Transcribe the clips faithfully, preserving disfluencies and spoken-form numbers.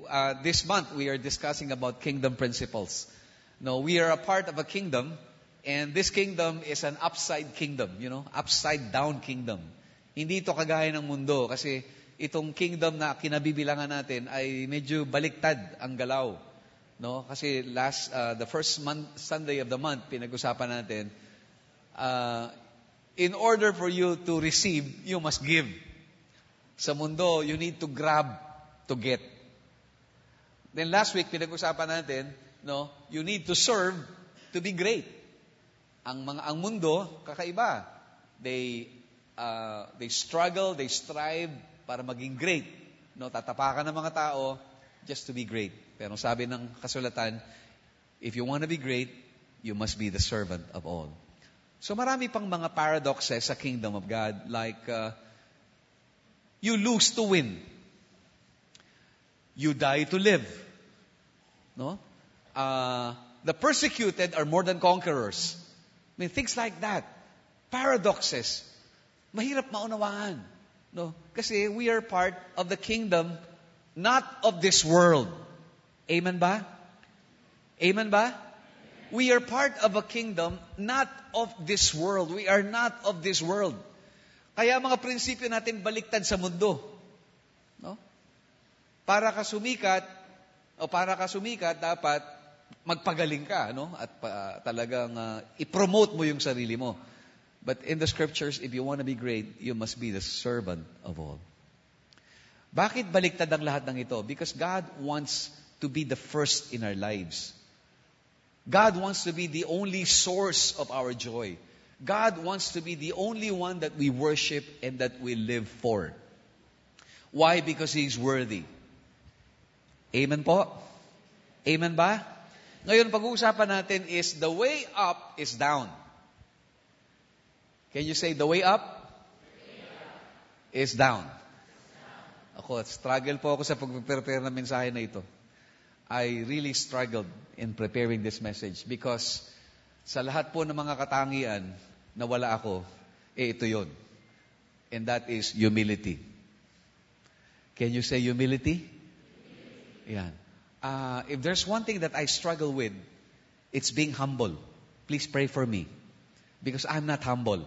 uh, this month we are discussing about kingdom principles. No, we are a part of a kingdom, and this kingdom is an upside kingdom, you know, upside down kingdom. Hindi ito kagaya ng mundo kasi itong kingdom na kinabibilangan natin ay medyo baliktad ang galaw. No, kasi last uh, the first month, Sunday of the month pinag-usapan natin, uh, in order for you to receive, you must give. Sa mundo, you need to grab to get. Then last week pinag-usapan natin, no, you need to serve to be great. Ang mga ang mundo kakaiba. They uh, they struggle, they strive para maging great. No, tatapakan ng mga tao just to be great. Pero sabi ng kasulatan, if you want to be great, you must be the servant of all. So marami pang mga paradoxes sa kingdom of God, like uh, you lose to win. You die to live. No? Uh, the persecuted are more than conquerors. I mean, things like that. Paradoxes. Mahirap maunawaan. No? Kasi we are part of the kingdom, not of this world. Amen ba? Amen ba? We are part of a kingdom, not of this world. We are not of this world. Kaya mga prinsipyo natin baliktad sa mundo. No? Para ka sumikat, o para ka sumikat, dapat magpagaling ka, no? At uh, talagang uh, i-promote mo yung sarili mo. But in the scriptures, if you want to be great, you must be the servant of all. Bakit baliktad ang lahat ng ito? Because God wants to be the first in our lives. God wants to be the only source of our joy. God wants to be the only one that we worship and that we live for. Why? Because He's worthy. Amen po? Amen ba? Ngayon, pag-uusapan natin is the way up is down. Can you say the way up is down? Ako, struggle po ako sa pag-prepare ng mensahe na ito. I really struggled in preparing this message because sa lahat po ng mga katangian na wala ako, eh ito yun. And that is humility. Can you say humility? Yan. Uh, if there's one thing that I struggle with, it's being humble. Please pray for me. Because I'm not humble.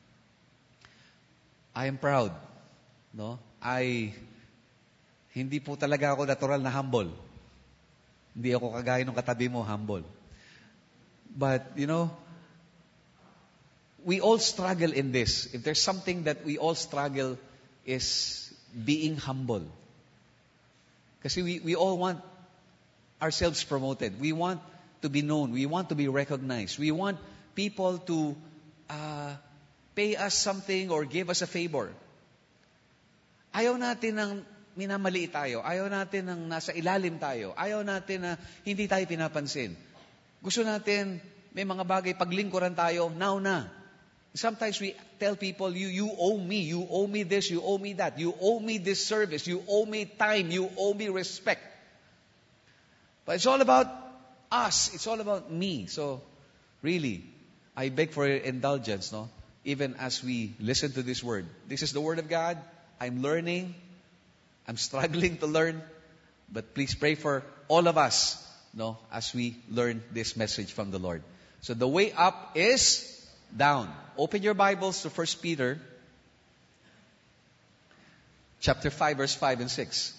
I am proud. No? I, hindi po talaga ako natural na humble. Hindi ako kagaya ng katabi mo, humble. But, you know, we all struggle in this. If there's something that we all struggle is being humble. Kasi we, we all want ourselves promoted. We want to be known. We want to be recognized. We want people to uh, pay us something or give us a favor. Ayaw natin ng minamaliit tayo. Ayaw natin ng nasa ilalim tayo. Ayaw natin na hindi tayo pinapansin. Gusto natin may mga bagay, paglingkuran tayo, now na. Sometimes we tell people, you you owe me, you owe me this, you owe me that, you owe me this service, you owe me time, you owe me respect. But it's all about us. It's all about me. So, really, I beg for your indulgence, no? Even as we listen to this word. This is the word of God. I'm learning. I'm struggling to learn. But please pray for all of us, no, as we learn this message from the Lord. So the way up is down. Open your Bibles to First Peter chapter five, verse five and six.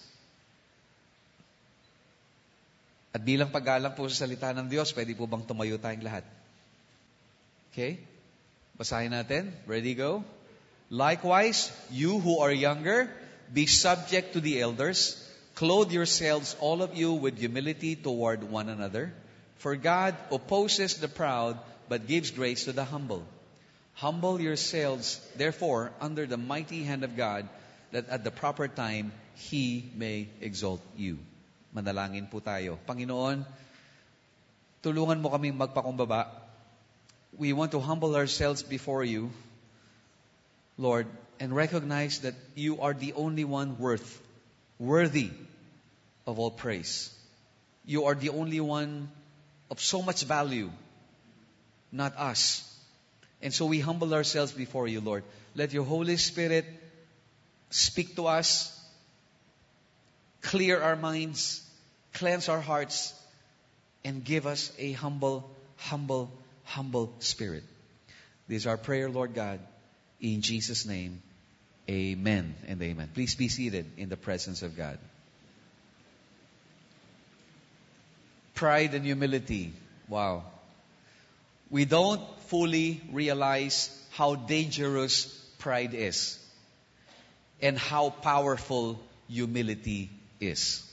At bilang paggalang po sa salita ng Diyos, pwede po bang tumayo tayong lahat? Okay? Basahin natin. Ready, go? Likewise, you who are younger, be subject to the elders. Clothe yourselves, all of you, with humility toward one another. For God opposes the proud, but gives grace to the humble. Humble yourselves, therefore, under the mighty hand of God, that at the proper time, He may exalt you. Manalangin po tayo. Panginoon, tulungan mo kaming magpakumbaba. We want to humble ourselves before you, Lord, and recognize that you are the only one worth, worthy of all praise. You are the only one of so much value, not us. And so we humble ourselves before you, Lord. Let your Holy Spirit speak to us. clear our minds, cleanse our hearts, and give us a humble, humble, humble spirit. This is our prayer, Lord God. In Jesus' name, amen and amen. Please be seated in the presence of God. Pride and humility. Wow. We don't fully realize how dangerous pride is and how powerful humility is.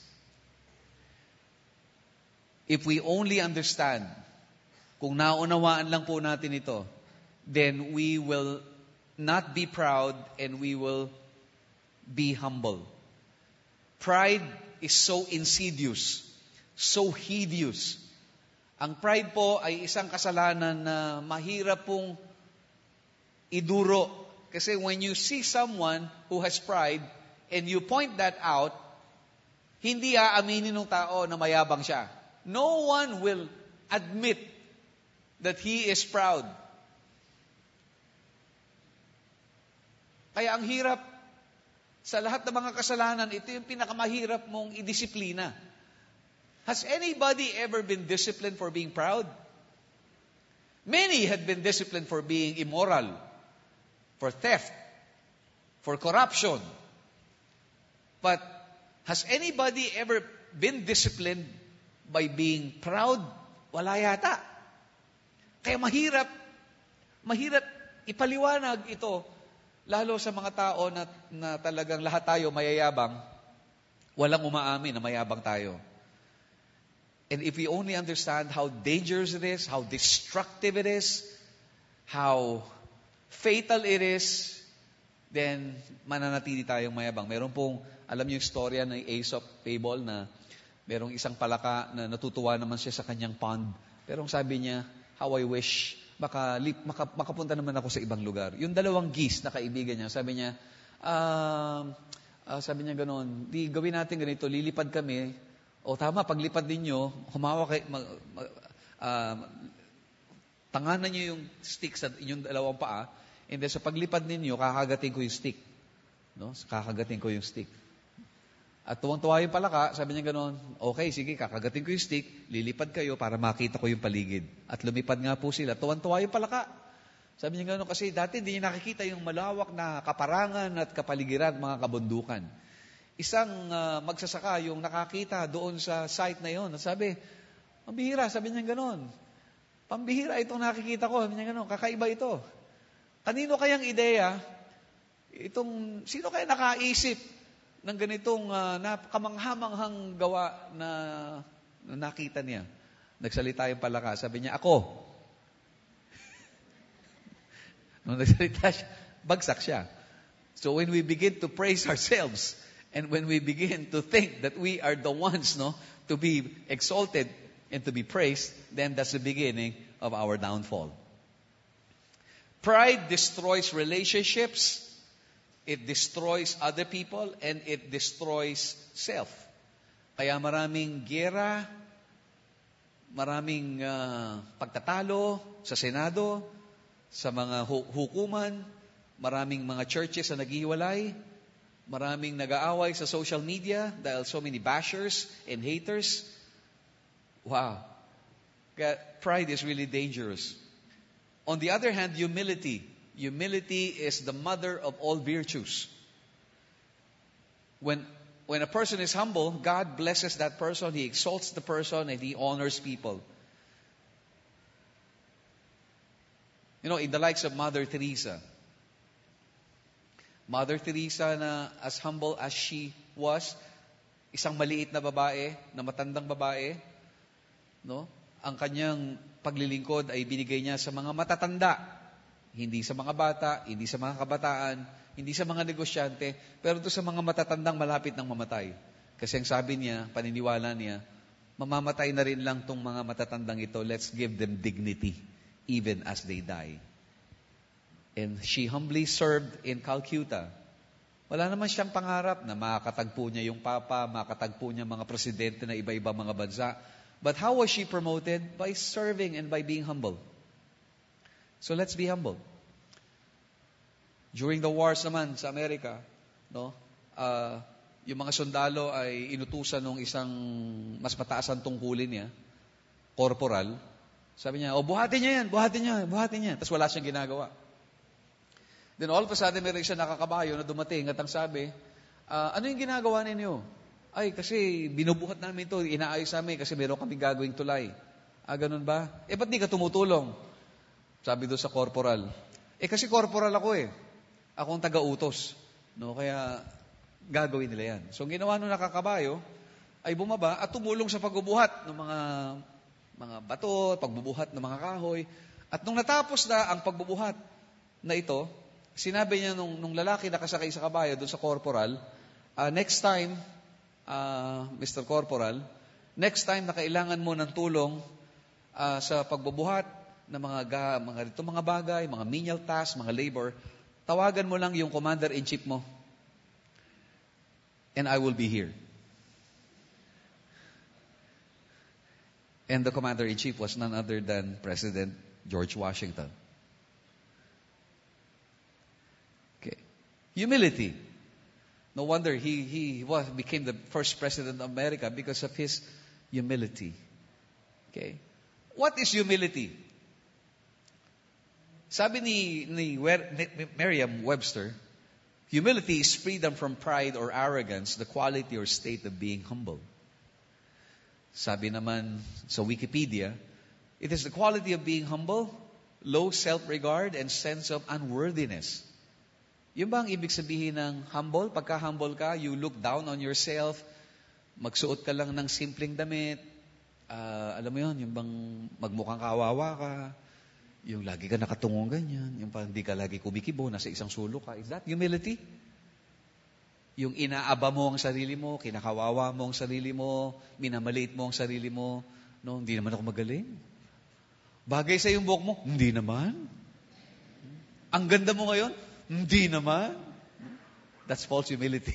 If we only understand, kung naunawaan lang po natin ito, then we will not be proud and we will be humble. Pride is so insidious, so hideous. Ang pride po ay isang kasalanan na mahirap pong iduro. Kasi when you see someone who has pride and you point that out, hindi aaminin ng tao na mayabang siya. No one will admit that he is proud. Kaya ang hirap, sa lahat ng mga kasalanan, ito yung pinakamahirap mong idisiplina. Has anybody ever been disciplined for being proud? Many had been disciplined for being immoral, for theft, for corruption. But has anybody ever been disciplined by being proud? Wala yata. Kaya mahirap, mahirap ipaliwanag ito, lalo sa mga tao na, na talagang lahat tayo mayayabang, walang umaamin na mayabang tayo. And if we only understand how dangerous it is, how destructive it is, how fatal it is, then mananatili tayong mayabang. Meron pong, alam niyo yung storya ng Aesop fable na merong isang palaka na natutuwa naman siya sa kanyang pond. Pero sabi niya, how I wish, maka, maka, makapunta naman ako sa ibang lugar. Yung dalawang geese na kaibigan niya, sabi niya, uh, uh, sabi niya gano'n, di gawin natin ganito, lilipad kami. O tama, paglipad ninyo, humawak kay, mag, mag, uh, tanganan niyo yung stick sa inyong dalawang paa, and then sa paglipad ninyo, kakagatin ko yung stick. No? Kakagatin ko yung stick. At tuwang-tuwa yung palaka, sabi niya gano'n, okay, sige, kakagatin ko yung stick, lilipad kayo para makita ko yung paligid. At lumipad nga po sila. Tuwang-tuwa yung palaka. Sabi niya gano'n, kasi dati hindi niya nakikita yung malawak na kaparangan at kapaligiran, mga kabundukan. Isang uh, magsasaka yung nakakita doon sa site na yon. Sabi, pambihira, sabi niya gano'n. Pambihira itong nakikita ko. Sabi niya gano'n, kakaiba ito. Kanino kayang ideya, itong, sino kaya nakaisip ng ganitong uh, kamanghamanghang gawa na, na nakita niya? Nagsalita yung palaka. Sabi niya, ako. Nung nagsalita siya, bagsak siya. So when we begin to praise ourselves, and when we begin to think that we are the ones, no, to be exalted and to be praised, then that's the beginning of our downfall. Pride destroys relationships, it destroys other people, and it destroys self. Kaya maraming giyera, maraming uh, pagtatalo sa Senado, sa mga hu- hukuman, maraming mga churches na naghihiwalay, maraming nag-aaway sa social media dahil so many bashers and haters. Wow. Pride is really dangerous. On the other hand, humility. Humility is the mother of all virtues. When, when a person is humble, God blesses that person, He exalts the person, and He honors people. You know, in the likes of Mother Teresa, Mother Teresa na as humble as she was, isang maliit na babae, na matandang babae, no? Ang kanyang paglilingkod ay binigay niya sa mga matatanda, hindi sa mga bata, hindi sa mga kabataan, hindi sa mga negosyante, pero ito sa mga matatandang malapit ng mamatay. Kasi ang sabi niya, paniniwala niya, mamamatay na rin lang tong mga matatandang ito, let's give them dignity, even as they die. And she humbly served in Calcutta. Wala naman siyang pangarap na makakatagpo niya yung papa, makakatagpo niya mga presidente na iba-iba mga bansa. But how was she promoted? By serving and by being humble. So let's be humble. During the wars naman sa Amerika, no, uh, yung mga sundalo ay inutusan ng isang mas mataas ang tungkulin niya, corporal. Sabi niya, oh, buhatin niya yan, buhatin niya, buhatin niya. Tapos wala siyang ginagawa. Then all of a sudden, may isang nakakabayo na dumating at ang sabi, uh, ano yung ginagawa ninyo? Ay, kasi binubuhat namin ito, inaayos namin kasi meron kami gagawing tulay. Ah, ganun ba? Eh, ba't di ka tumutulong? Sabi doon sa corporal. Eh, kasi corporal ako eh. Ako ang taga-utos. No? Kaya, gagawin nila yan. So, ang ginawa nung nakakabayo, ay bumaba at tumulong sa pagbubuhat ng mga mga bato, pagbubuhat ng mga kahoy. At nung natapos na ang pagbubuhat na ito, sinabi niya nung, nung lalaki na kasakay sa kabayo doon sa corporal, uh, next time, uh, Mister Corporal, next time na kailangan mo ng tulong uh, sa pagbubuhat ng mga, ga, mga, ito, mga bagay, mga menial tasks, mga labor, tawagan mo lang yung commander-in-chief mo. And I will be here. And the commander-in-chief was none other than President George Washington. Okay. Humility. No wonder he, he was, became the first president of America because of his humility. Okay. What is humility? Sabi ni, ni Merriam-Webster, humility is freedom from pride or arrogance, the quality or state of being humble. Sabi naman sa Wikipedia, it is the quality of being humble, low self-regard, and sense of unworthiness. Yun ba ang ibig sabihin ng humble? Pagka humble ka, you look down on yourself, magsuot ka lang ng simpleng damit, uh, alam mo yun, yung bang magmukhang kawawa ka, yung lagi ka nakatungong ganyan, yung parang hindi ka lagi kumikibo, nasa isang sulok ka. Is that humility? Yung inaaba mo ang sarili mo, kinakawawa mo ang sarili mo, minamaliit mo ang sarili mo, no, hindi naman ako magaling. Bagay sa yung buhok mo, hindi naman. Ang ganda mo ngayon, hindi naman. That's false humility.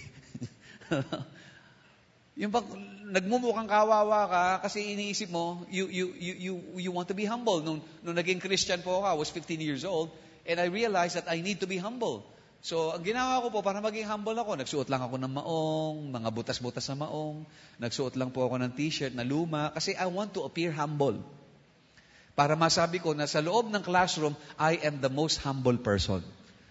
Yung pag nagmumukhang kawawa ka kasi iniisip mo, you you you you you want to be humble. Nung nung naging Christian po ako, I was fifteen years old, and I realized that I need to be humble. So, ang ginawa ko po, para maging humble ako, nagsuot lang ako ng maong, mga butas-butas na maong, nagsuot lang po ako ng t-shirt na luma, kasi I want to appear humble. Para masabi ko na sa loob ng classroom, I am the most humble person.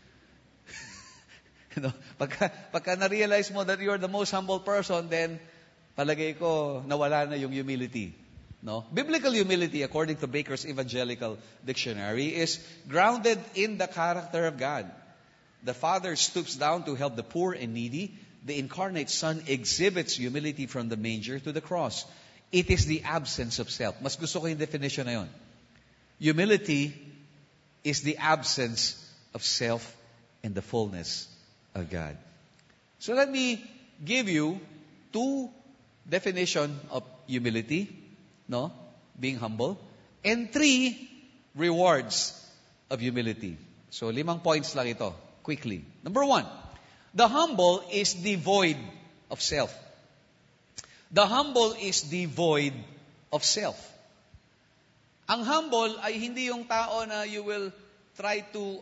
You know, pagka, pagka na-realize mo that you're the most humble person, then palagay ko, nawala na yung humility. No? Biblical humility, according to Baker's Evangelical Dictionary, is grounded in the character of God. The Father stoops down to help the poor and needy. The incarnate Son exhibits humility from the manger to the cross. It is the absence of self. Mas gusto ko yung definition na yun. Humility is the absence of self and the fullness of God. So let me give you two definitions of humility, no? Being humble, and three rewards of humility. So limang points lang ito. Quickly. Number one, the humble is devoid of self. The humble is devoid of self. Ang humble ay hindi yung tao na you will try to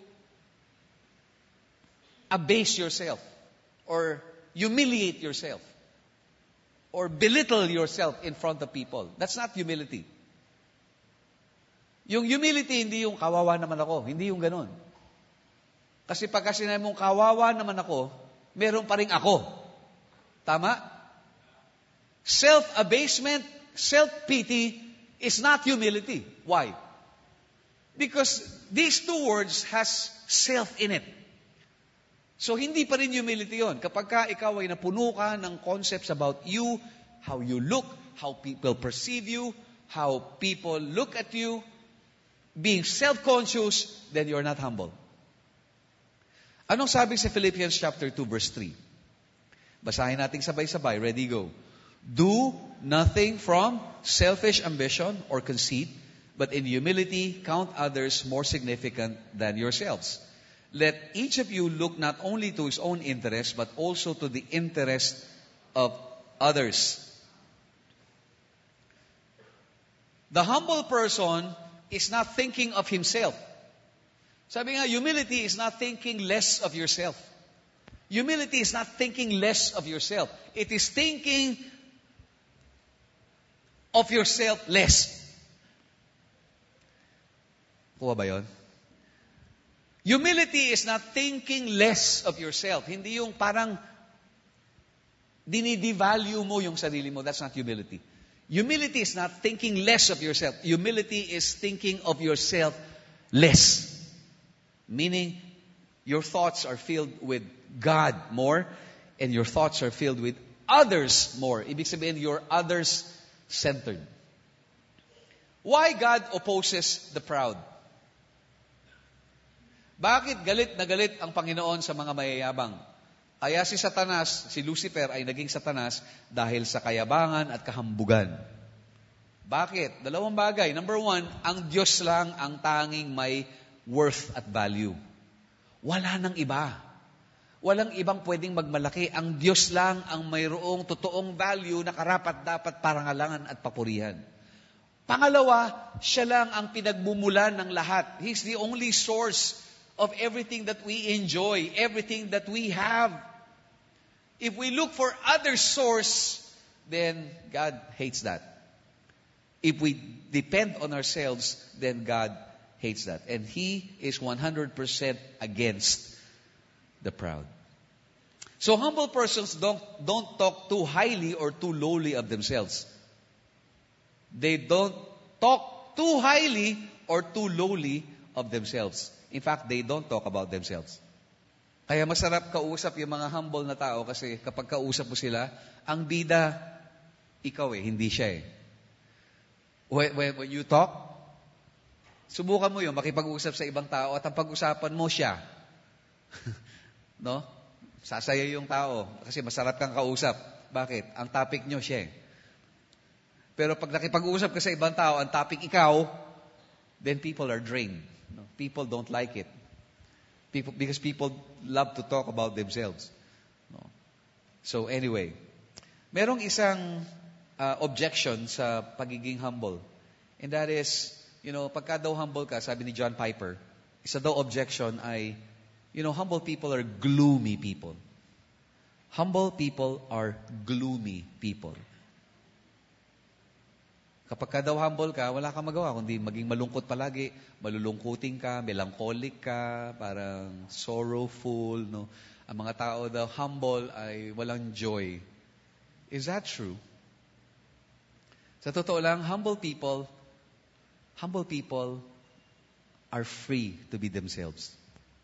abase yourself or humiliate yourself or belittle yourself in front of people. That's not humility. Yung humility, hindi yung kawawa naman ako. Hindi yung ganun. Kasi pagka sinabi mong kawawa naman ako, meron pa rin ako. Tama? Self-abasement, self-pity is not humility. Why? Because these two words has self in it. So hindi pa rin humility yon. Kapag ka ikaw ay napuno ka ng concepts about you, how you look, how people perceive you, how people look at you, being self-conscious, then you're not humble. Anong sabi sa Philippians chapter two verse three? Basahin natin sabay-sabay. Ready, go. Do nothing from selfish ambition or conceit, but in humility count others more significant than yourselves. Let each of you look not only to his own interest, but also to the interest of others. The humble person is not thinking of himself. Sabi nga, humility is not thinking less of yourself. Humility is not thinking less of yourself. It is thinking of yourself less. Kuha ba yun? Humility is not thinking less of yourself. Hindi yung parang dinidevalue mo yung sarili mo. That's not humility. Humility is not thinking less of yourself. Humility is thinking of yourself less. Meaning, your thoughts are filled with God more, and your thoughts are filled with others more. Ibig sabihin, you're others-centered. Why God opposes the proud? Bakit galit na galit ang Panginoon sa mga mayayabang? Kaya si Satanas, si Lucifer ay naging Satanas dahil sa kayabangan at kahambugan. Bakit? Dalawang bagay. Number one, ang Diyos lang ang tanging may worth at value. Wala nang iba. Walang ibang pwedeng magmalaki. Ang Diyos lang ang mayroong totoong value na karapat-dapat parangalangan at papurihan. Pangalawa, siya lang ang pinagmumulan ng lahat. He's the only source of everything that we enjoy, everything that we have. If we look for other source, then God hates that. If we depend on ourselves, then God hates that. And He is one hundred percent against the proud. So humble persons don't, don't talk too highly or too lowly of themselves. They don't talk too highly or too lowly of themselves. In fact, they don't talk about themselves. Kaya masarap kausap yung mga humble na tao kasi kapag kausap mo sila, ang bida, ikaw eh, hindi siya eh. When, when, when you talk, subukan mo yun, makipag-usap sa ibang tao at ang pag-usapan mo siya. No? Sasaya yung tao kasi masarap kang kausap. Bakit? Ang topic nyo siya eh. Pero pag nakipag-usap ka sa ibang tao, ang topic ikaw, then people are drained. No? People don't like it. People, because people love to talk about themselves. No? So anyway, merong isang uh, objection sa pagiging humble. And that is, you know, pagka daw humble ka, sabi ni John Piper, isa daw objection ay, you know, humble people are gloomy people. Humble people are gloomy people. Kapag ka daw humble ka, wala kang magawa, kundi maging malungkot palagi, malulungkutin ka, melancholic ka, parang sorrowful, no? Ang mga tao daw humble ay walang joy. Is that true? Sa totoo lang, humble people, humble people are free to be themselves.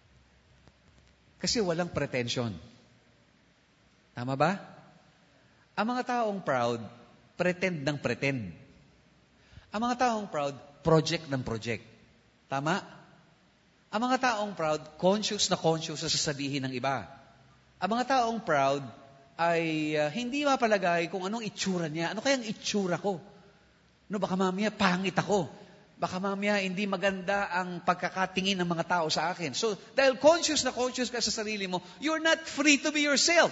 Kasi walang pretension. Tama ba? Ang mga taong proud, pretend ng pretend. Ang mga taong proud, project ng project. Tama? Ang mga taong proud, conscious na conscious sa sasabihin ng iba. Ang mga taong proud ay uh, hindi mapalagay kung anong itsura niya. Ano kayang itsura ko? No, baka mamaya pangit ako. Baka mamaya hindi maganda ang pagkakatingin ng mga tao sa akin. So, dahil conscious na conscious ka sa sarili mo, you're not free to be yourself.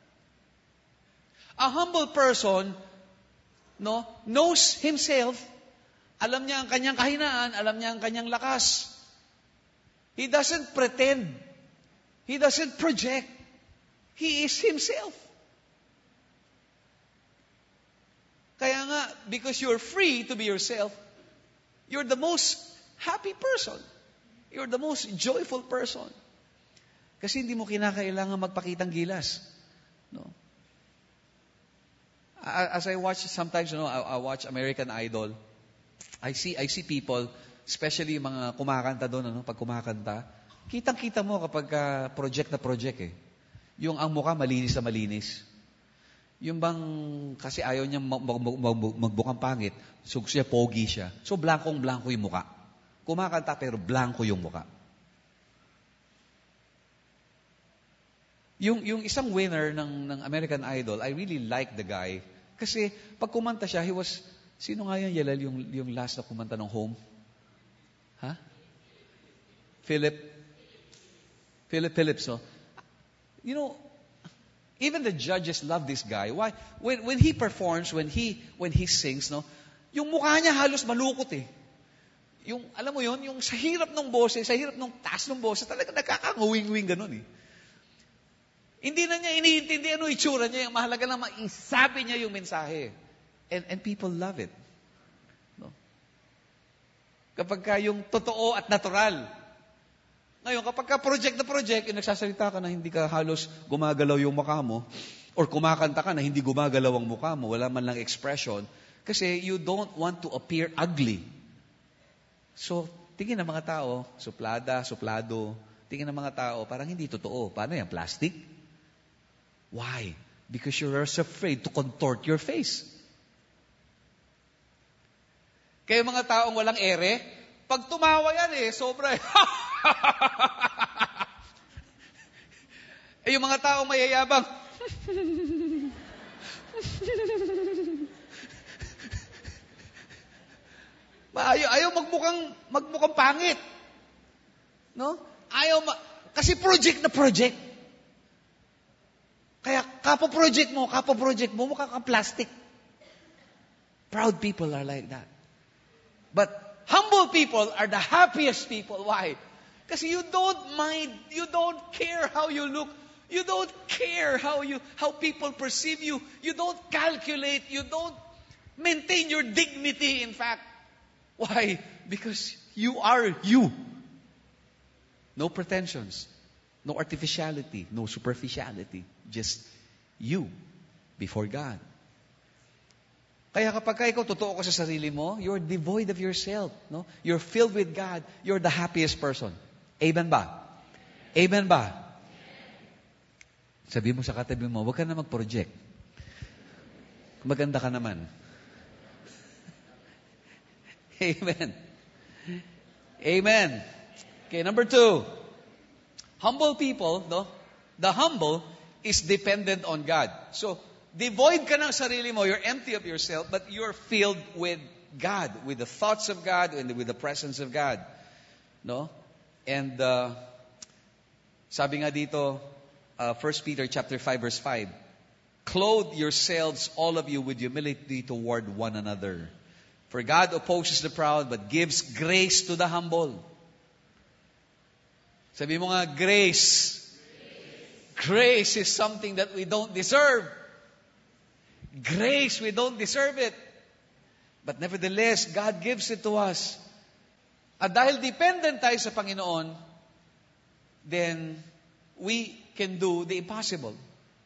A humble person, no, knows himself. Alam niya ang kanyang kahinaan, alam niya ang kanyang lakas. He doesn't pretend. He doesn't project. He is himself. Kaya nga, because you're free to be yourself, you're the most happy person. You're the most joyful person. Kasi hindi mo kinakailangan magpakitang gilas. No? As I watch, sometimes, you know, I, I watch American Idol, I see I see people, especially mga kumakanta doon, ano, pag kumakanta, kitang-kita mo kapag uh, project na project eh. Yung ang mukha malinis na malinis. Yung bang, kasi ayaw niya mag, mag, mag, magbukang pangit, so siya pogi siya. So blankong-blanko yung mukha. Kumakanta pero blanko yung mukha. Yung, yung isang winner ng, ng American Idol, I really like the guy. Kasi pag kumanta siya, he was, sino nga yan, Yelal, yung, yung last na kumanta ng Home? Ha? Philip? Philip Phillips, no? You know, even the judges love this guy. Why? When, when he performs, when he, when he sings, no? Yung mukha niya halos malukot eh. Yung, alam mo yun, yung sa hirap ng boses, sa hirap ng taas ng boses, talaga nagkakanguwing-wing ganun eh. Hindi na niya iniintindi ano itsura niya. Yung mahalaga na maisabi niya yung mensahe. And, and people love it. No? Kapag ka yung totoo at natural. Ngayon, kapag ka project na project, yung nagsasalita ka na hindi ka halos gumagalaw yung mukha mo, or kumakanta ka na hindi gumagalaw ang mukha mo, wala man lang expression, kasi you don't want to appear ugly. So, tingin ng mga tao, suplada, suplado, tingin ng mga tao, parang hindi totoo. Paano yan? Plastic? Why? Because you're afraid to contort your face. Kaya mga taong walang ere, pag tumawa yan eh, sobra eh. Eh yung mga taong mayayabang, ayaw, ayaw magmukhang, magmukhang pangit. No? Ayaw, ma- kasi project na project. Kaya kapo-project mo, kapo-project mo, mukha kang plastic. Proud people are like that. But humble people are the happiest people. Why? Kasi you don't mind, you don't care how you look. You don't care how you how people perceive you. You don't calculate, you don't maintain your dignity, in fact. Why? Because you are you. No pretensions. No artificiality, no superficiality. Just you before God. Kaya kapag ka ikaw totoo ka sa sarili mo, you're devoid of yourself. No? You're filled with God. You're the happiest person. Amen ba? Amen ba? Sabi mo sa katabi mo, huwag ka na mag-project. Maganda ka naman. Amen. Amen. Okay, number two. Humble people, no? The humble is dependent on God. So, devoid ka ng sarili mo, you're empty of yourself, but you're filled with God, with the thoughts of God, and with the presence of God. No? And, uh, sabi nga dito, uh, First Peter chapter five, verse five, clothe yourselves, all of you, with humility toward one another. For God opposes the proud, but gives grace to the humble. Sabi mo nga, grace. Grace is something that we don't deserve. Grace, we don't deserve it. But nevertheless, God gives it to us. At dahil dependent tayo sa Panginoon, then we can do the impossible.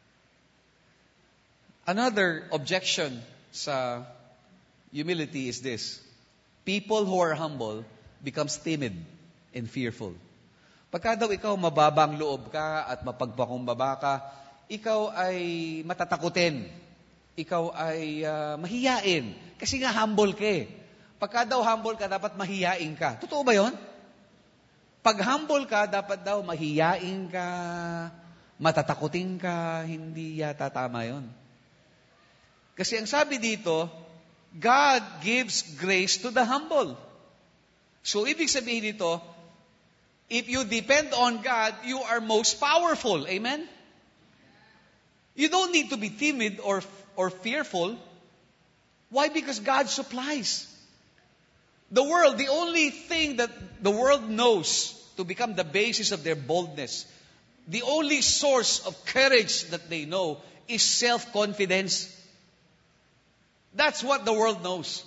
Another objection sa humility is this. People who are humble becomes timid and fearful. Pagka daw ikaw mababang loob ka at mapagpakumbaba ka, ikaw ay matatakutin. Ikaw ay uh, mahiyain. Kasi nga humble ka eh. Pagka daw humble ka, dapat mahiyain ka. Totoo ba yon? Pag humble ka, dapat daw mahiyain ka, matatakutin ka. Hindi yata tama yon. Kasi ang sabi dito, God gives grace to the humble. So, ibig sabihin dito, if you depend on God, you are most powerful. Amen? You don't need to be timid or, or fearful. Why? Because God supplies. The world, the only thing that the world knows to become the basis of their boldness, the only source of courage that they know is self-confidence. That's what the world knows.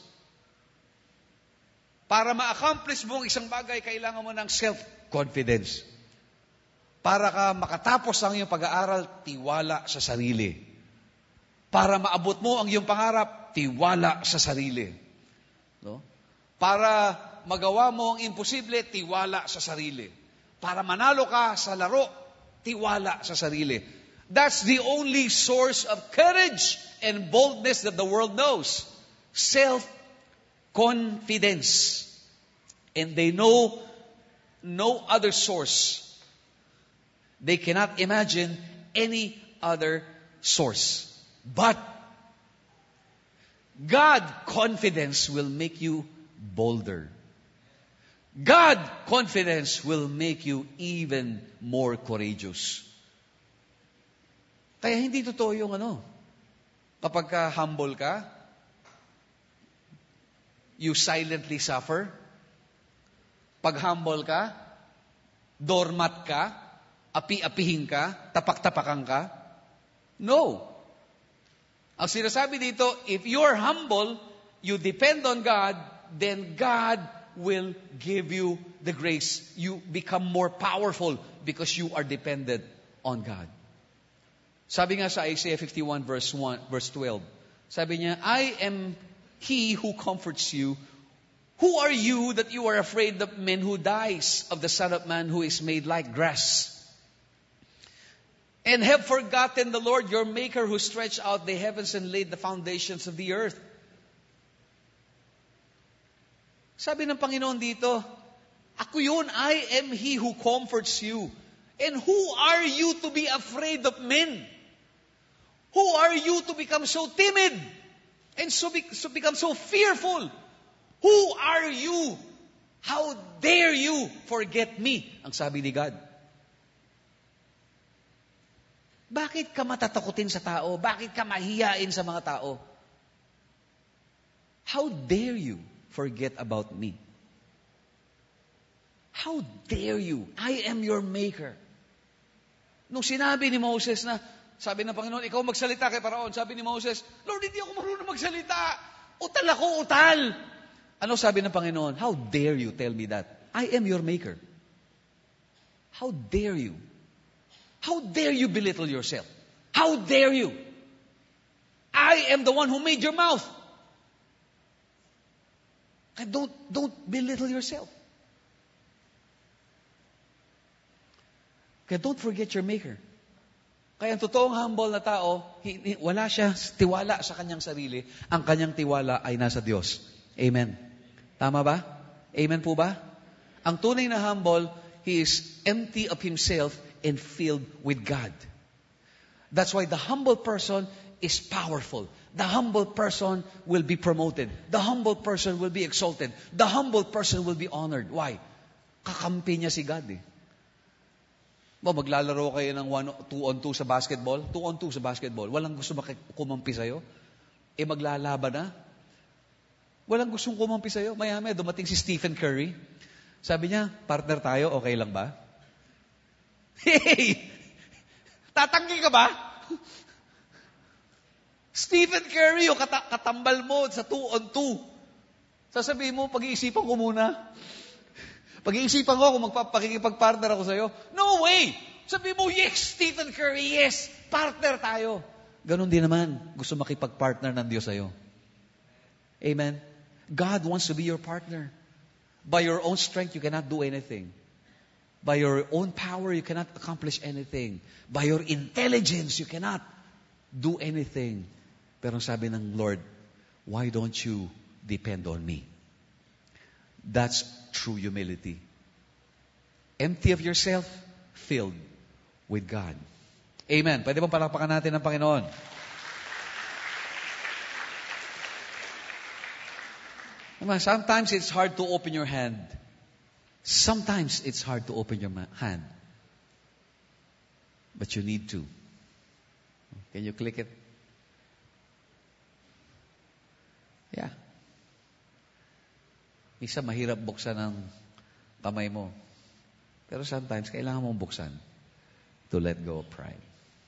Para ma-accomplish mo ang isang bagay, kailangan mo ng self-confidence. Para ka makatapos ang iyong pag-aaral, tiwala sa sarili. Para maabot mo ang iyong pangarap, tiwala sa sarili. No? Para magawa mo ang imposible, tiwala sa sarili. Para manalo ka sa laro, tiwala sa sarili. That's the only source of courage and boldness that the world knows. Self-confidence. And they know no other source. They cannot imagine any other source. But God confidence will make you bolder. God confidence will make you even more courageous. Kaya hindi totoo yung ano. Kapag ka humble ka, you silently suffer. Pag humble ka, doormat ka, api-apihin ka? Tapak-tapakan ka? No. Ang sinasabi dito, if you're humble, you depend on God, then God will give you the grace. You become more powerful because you are dependent on God. Sabi nga sa Isaiah fifty-one verse one, verse twelve, sabi niya, I am He who comforts you. Who are you that you are afraid of men who dies, of the Son of Man who is made like grass? And have forgotten the Lord your Maker who stretched out the heavens and laid the foundations of the earth. Sabi ng Panginoon dito, ako yun, I am He who comforts you. And who are you to be afraid of men? Who are you to become so timid? And so, be, so become so fearful? Who are you? How dare you forget me? Ang sabi ni God. Bakit ka matatakutin sa tao? Bakit ka mahiyain sa mga tao? How dare you forget about me? How dare you? I am your Maker. Nung sinabi ni Moses na, sabi ng Panginoon, ikaw magsalita kay Paraon. Sabi ni Moses, Lord, hindi ako marunong magsalita. Utal ako, utal. Ano sabi ng Panginoon? How dare you tell me that? I am your Maker. How dare you? How dare you belittle yourself? How dare you? I am the one who made your mouth. And don't, don't belittle yourself. Kaya don't forget your Maker. Kaya ang totoong humble na tao, wala siya tiwala sa kanyang sarili. Ang kanyang tiwala ay nasa Diyos. Amen. Tama ba? Amen po ba? Ang tunay na humble, he is empty of himself and filled with God. That's why the humble person is powerful. The humble person will be promoted. The humble person will be exalted. The humble person will be honored. Why? Kakampi niya si God eh. Ba, maglalaro kayo ng one, two on two sa basketball? Two on two sa basketball. Walang gusto kumampi sa'yo? Eh maglalaban na? Walang gustong kumampi sa'yo. Maya-maya, dumating si Stephen Curry. Sabi niya, partner tayo, okay lang ba? Hey! Tatanggi ka ba? Stephen Curry, o kata- katambal mo sa two on two. Sasabihin mo, pag-iisipan ko muna. Pag-iisipan ko kung magpapakikipag-partner ako sa'yo. No way! Sabihin mo, yes, Stephen Curry, yes, partner tayo. Ganon din naman, gusto makipag-partner ng Diyos sa'yo. Amen? God wants to be your partner. By your own strength, you cannot do anything. By your own power, you cannot accomplish anything. By your intelligence, you cannot do anything. Pero sabi ng Lord, why don't you depend on me? That's true humility. Empty of yourself, filled with God. Amen. Pwede bang palakpakan natin ng Panginoon? Sometimes it's hard to open your hand. Sometimes it's hard to open your hand. But you need to. Can you click it? Yeah. Isa mahirap buksan ang kamay mo. Pero sometimes, kailangan mong buksan to let go of pride.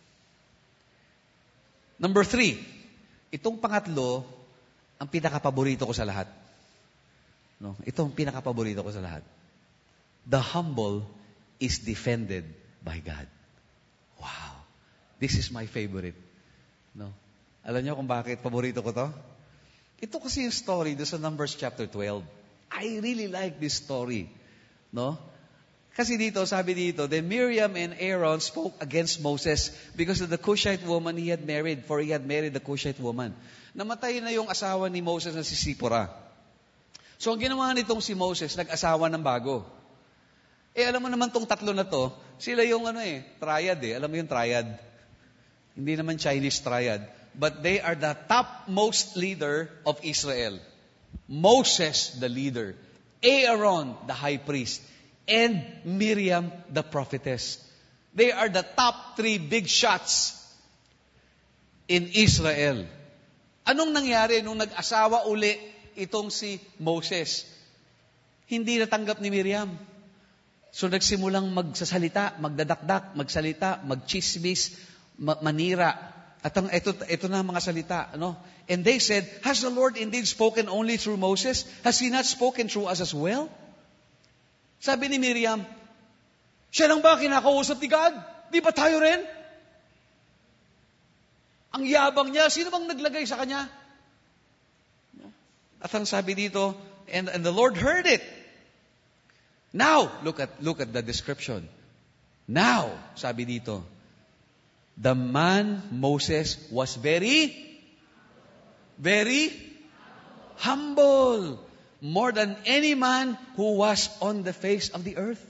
Number three, itong pangatlo, ang pinaka-paborito ko sa lahat. No, itong pinaka-paborito ko sa lahat. The humble is defended by God. Wow. This is my favorite. No? Alam niyo kung bakit paborito ko to? Ito kasi yung story doon sa Numbers chapter twelve. I really like this story. No? Kasi dito, sabi dito, then Miriam and Aaron spoke against Moses because of the Cushite woman he had married, for he had married the Cushite woman. Namatay na yung asawa ni Moses na si Sipora. So, ang ginawa nitong si Moses, nag-asawa ng bago. Eh, alam mo naman tong tatlo na to, sila yung ano eh, triad eh. Alam mo yung triad? Hindi naman Chinese triad. But they are the topmost leader of Israel. Moses, the leader. Aaron, the high priest. And Miriam, the prophetess. They are the top three big shots in Israel. Anong nangyari nung nag-asawa uli itong si Moses? Hindi natanggap ni Miriam. So nagsimulang magsasalita, magdadakdak, magsalita, magchismis, ma- manira. At ang ito, ito na ang mga salita. Ano? And they said, has the Lord indeed spoken only through Moses? Has He not spoken through us as well? Sabi ni Miriam, siya lang ba kinakausap ni God? Di ba tayo rin? Ang yabang niya, sino bang naglagay sa kanya? At ang sabi dito, and, and the Lord heard it. Now, look at, look at the description. Now, sabi dito, the man Moses was very, very humble. More than any man who was on the face of the earth.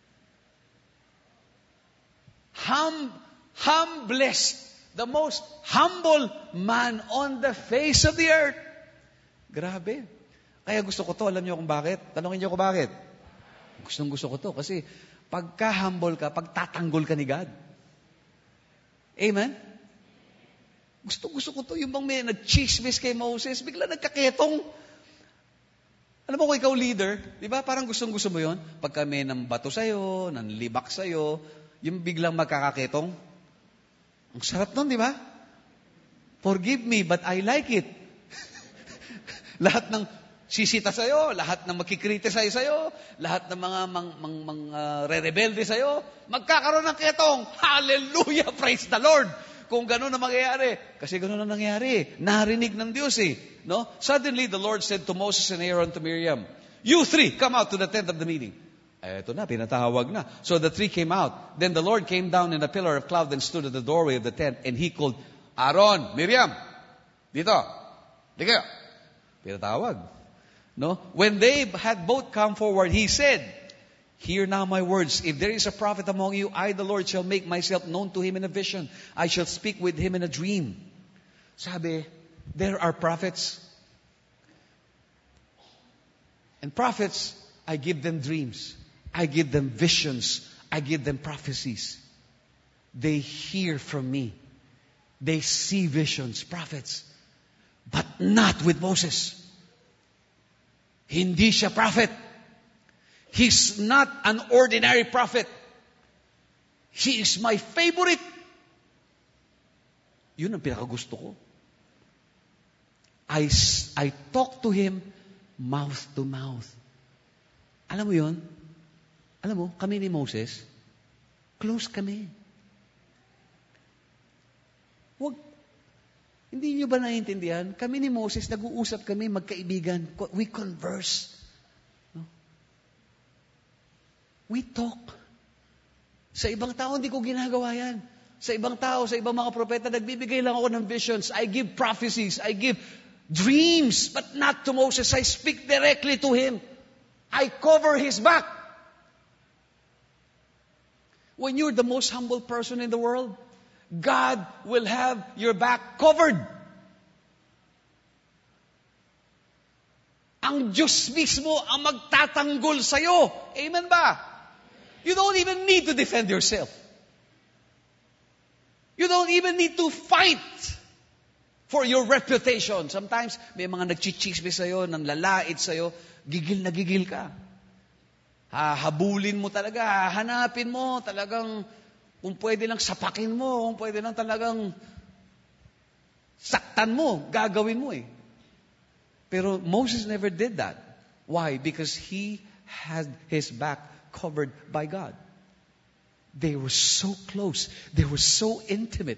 Hum, humblest, the most humble man on the face of the earth. Grabe. Kaya gusto ko to, alam niyo kung bakit? Tanungin niyo ko bakit? Gustong gusto ko to kasi pagka-humble ka, pagtatanggol ka ni God. Amen? Gusto gusto ko to, yung bang may nag-chismis kay Moses, bigla nagkaketong. Alam mo kung ikaw leader, di ba? Parang gustong gusto mo yon. Pagka may nang bato sa'yo, nang libak sa'yo, yung biglang magkakaketong. Ang sarap nun, di ba? Forgive me, but I like it. Lahat ng sisita sa'yo, lahat ng makikriticize sa'yo, lahat ng mga mang, mang, mang, uh, re-rebelde sa'yo, magkakaroon ng ketong. Hallelujah! Praise the Lord! Kung gano'n na mangyayari. Kasi gano'n na nangyayari. Narinig ng Diyos eh. No? Suddenly, the Lord said to Moses and Aaron to Miriam, you three, come out to the tent of the meeting. Eh, ito na, pinatawag na. So the three came out. Then the Lord came down in a pillar of cloud and stood at the doorway of the tent, and He called, Aaron, Miriam, dito, di kayo. Pinatawag. No? When they had both come forward, He said, hear now my words. If there is a prophet among you, I, the Lord, shall make myself known to him in a vision. I shall speak with him in a dream. Sabi, there are prophets. And prophets, I give them dreams. I give them visions. I give them prophecies. They hear from me. They see visions, prophets. But not with Moses. Hindi siya prophet. He's not an ordinary prophet. He is my favorite. Yun ang pinakagusto ko. I, I talk to him mouth to mouth. Alam mo yun? Alam mo, kami ni Moses, close kami. Wag, hindi nyo ba naiintindihan? Kami ni Moses, nag-uusap kami, magkaibigan. We converse. We talk. Sa ibang tao, hindi ko ginagawa yan. Sa ibang tao, sa ibang mga propeta, nagbibigay lang ako ng visions. I give prophecies. I give dreams. But not to Moses. I speak directly to him. I cover his back. When you're the most humble person in the world, God will have your back covered. Ang Diyos mismo ang magtatanggol sa'yo. Amen ba? You don't even need to defend yourself. You don't even need to fight for your reputation. Sometimes, may mga nagchichismis sa'yo, nanlalait sa'yo, gigil na gigil ka. Hahabulin mo talaga, hanapin mo, talagang, kung pwede lang sapakin mo, kung pwede lang talagang saktan mo, gagawin mo eh. Pero Moses never did that. Why? Because he had his back covered by God. They were so close. They were so intimate.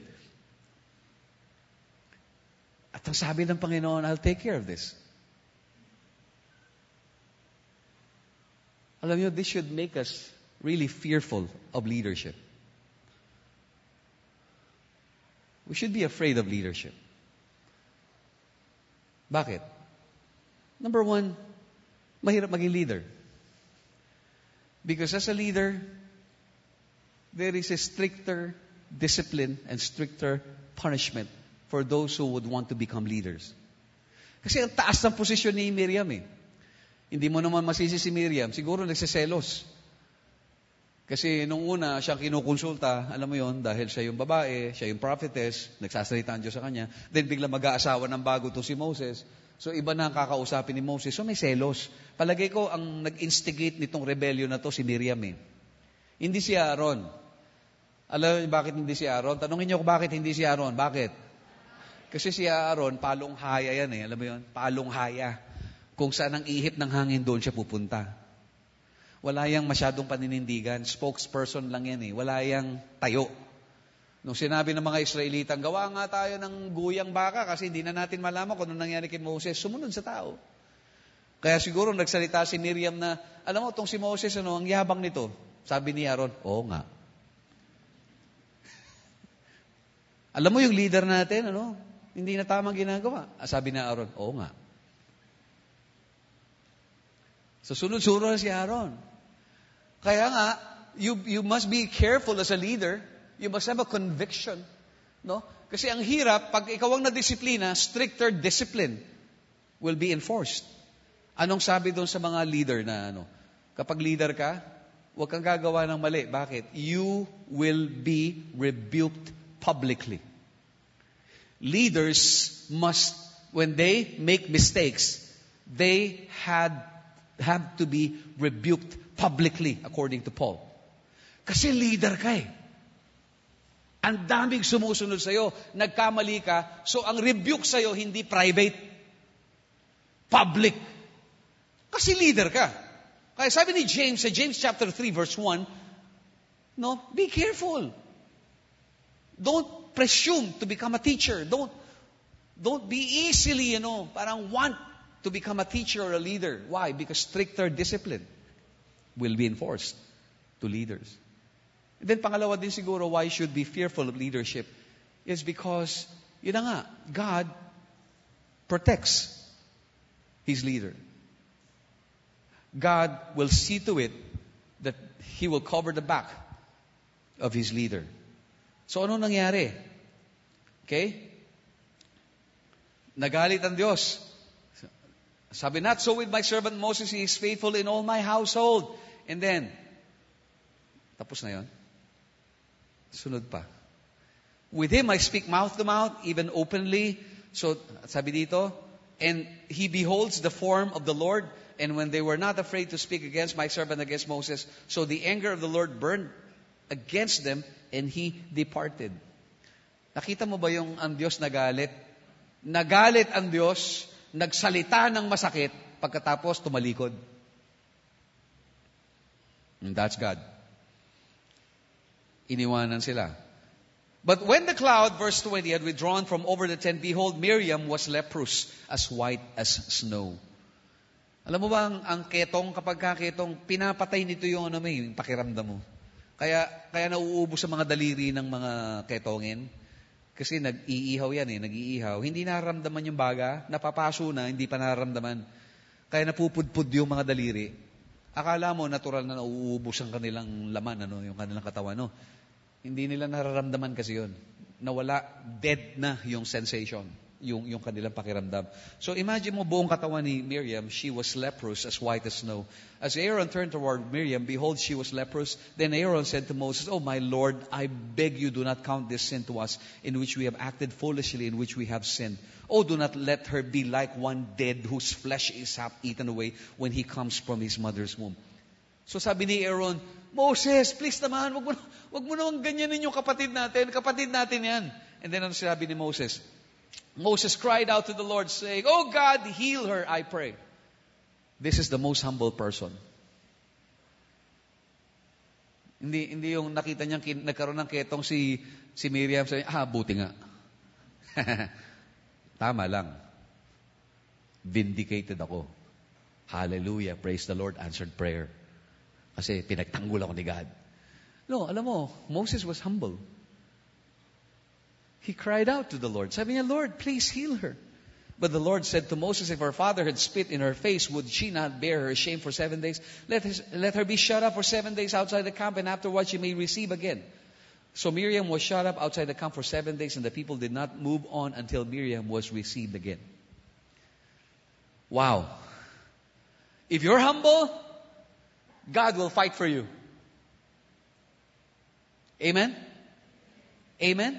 At ang sabi ng Panginoon, I'll take care of this. Alam niyo, this should make us really fearful of leadership. We should be afraid of leadership. Bakit? Number one, mahirap maging leader. Because as a leader, there is a stricter discipline and stricter punishment for those who would want to become leaders. Kasi ang taas ng posisyon ni Miriam eh. Hindi mo naman masisi si Miriam. Siguro nagsiselos. Kasi nung una, siyang kinukonsulta, alam mo yon, dahil siya yung babae, siya yung prophetess, nagsasalita ang Diyos sa kanya, then bigla mag-aasawa ng bago to si Moses. So iba na ang kakausapin ni Moses. So may selos. Palagay ko, ang nag-instigate nitong rebellion na to si Miriam eh. Hindi si Aaron. Alam niyo bakit hindi si Aaron? Tanungin niyo kung bakit hindi si Aaron. Bakit? Kasi si Aaron, palong haya yan eh. Alam mo yun? Palong haya. Kung saan ang ihip ng hangin, doon siya pupunta. Wala yang masyadong paninindigan. Spokesperson lang yan eh. Wala yang tayo. Nung sinabi ng mga Israelitang, gawa nga tayo ng guyang baka kasi hindi na natin malaman kung ano nangyari kay Moses, sumunod sa tao. Kaya siguro nagsalita si Miriam na, alam mo, itong si Moses, ano, ang yabang nito. Sabi ni Aaron, oo nga. Alam mo yung leader natin, ano, hindi na tamang ginagawa. Sabi ni Aaron, oo nga. So sunod-sunod si Aaron. Kaya nga, you, you must be careful as a leader. You must have a conviction. No? Kasi ang hirap, pag ikaw ang nadisiplina, stricter discipline will be enforced. Anong sabi doon sa mga leader na ano? Kapag leader ka, huwag kang gagawa ng mali. Bakit? You will be rebuked publicly. Leaders must, when they make mistakes, they had have to be rebuked publicly, according to Paul. Kasi leader ka eh. Ang daming sumusunod sa'yo, nagkamali ka, so ang rebuke sa'yo, hindi private, public. Kasi leader ka. Kaya sabi ni James, sa James chapter three, verse one, no, be careful. Don't presume to become a teacher. Don't, don't be easily, you know, parang want to become a teacher or a leader. Why? Because stricter discipline will be enforced to leaders. And then pangalawa din siguro why you should be fearful of leadership is because, yun na nga, God protects His leader. God will see to it that He will cover the back of His leader. So ano nangyari? Okay? Nagalit ang Diyos. Sabi, not so with my servant Moses, he is faithful in all my household. And then, tapos na yun. Sunod pa. With him I speak mouth to mouth, even openly. So, sabi dito, and he beholds the form of the Lord, and when they were not afraid to speak against my servant, against Moses, so the anger of the Lord burned against them, and he departed. Nakita mo ba yung ang Diyos nagalit? Nagalit ang Diyos, nagsalita ng masakit, pagkatapos tumalikod. And that's God. Iniwanan sila. But when the cloud, verse twenty, had withdrawn from over the tent, behold, Miriam was leprous, as white as snow. Alam mo ba, ang, ang ketong, kapag kaketong, pinapatay nito yung, ano, may, yung pakiramdam mo. Kaya, kaya nauubos sa mga daliri ng mga ketongin. Kasi nag-iihaw yan eh, nag-iihaw. Hindi nararamdaman yung baga, napapaso na, hindi pa nararamdaman. Kaya napupudpud yung mga daliri. Akala mo, natural na nauubos ang kanilang laman, ano, yung kanilang katawan, no? Hindi nila nararamdaman kasi yun. Nawala, dead na yung sensation, yung, yung kanilang pakiramdam. So imagine mo buong katawan ni Miriam, she was leprous, as white as snow. As Aaron turned toward Miriam, behold, she was leprous. Then Aaron said to Moses, oh my Lord, I beg you, do not count this sin to us, in which we have acted foolishly, in which we have sinned. Oh, do not let her be like one dead, whose flesh is half eaten away when he comes from his mother's womb. So sabi ni Aaron, Moses, please naman, wag mo, wag mo naman ganyanin yung kapatid natin. Kapatid natin yan. And then ano sinabi ni Moses? Moses cried out to the Lord saying, oh God, heal her, I pray. This is the most humble person. Hindi hindi yung nakita niyang kin, nagkaroon ng ketong si si Miriam, sabi, ah, buti nga. Tama lang. Vindicated ako. Hallelujah, praise the Lord, answered prayer. Kasi pinagtanggol ako ni God. No, alam mo, Moses was humble. He cried out to the Lord. Sabi niya, Lord, please heal her. But the Lord said to Moses, if her father had spit in her face, would she not bear her shame for seven days? Let her, let her be shut up for seven days outside the camp, and afterwards she may receive again. So Miriam was shut up outside the camp for seven days, and the people did not move on until Miriam was received again. Wow. If you're humble, God will fight for you. Amen? Amen?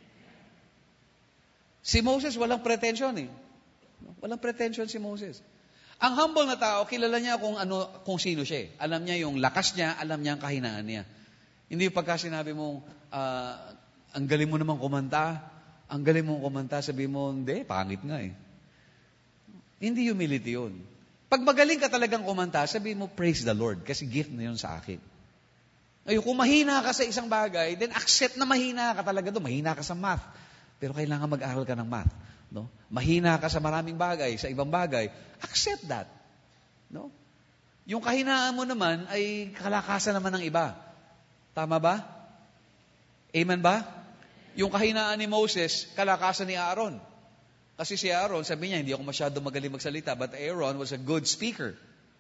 Si Moses, walang pretension eh. Walang pretension si Moses. Ang humble na tao, kilala niya kung ano, kung sino siya eh. Alam niya yung lakas niya, alam niya ang kahinaan niya. Hindi yung pagka sinabi mong, ah, ang galing mo naman kumanta, ang galing mong kumanta, sabi mo, hindi, pangit nga eh. Hindi humility yun. Pag magaling ka talagang kumanta, sabi mo, praise the Lord, kasi gift na yun sa akin. Ay, kung mahina ka sa isang bagay, then accept na mahina ka talaga doon. Mahina ka sa math. Pero kailangan mag-aral ka ng math. No? Mahina ka sa maraming bagay, sa ibang bagay, accept that. No? Yung kahinaan mo naman ay kalakasan naman ng iba. Tama ba? Amen ba? Yung kahinaan ni Moses, kalakasan ni Aaron. Kasi si Aaron, sabi niya, hindi ako masyado magaling magsalita, but Aaron was a good speaker.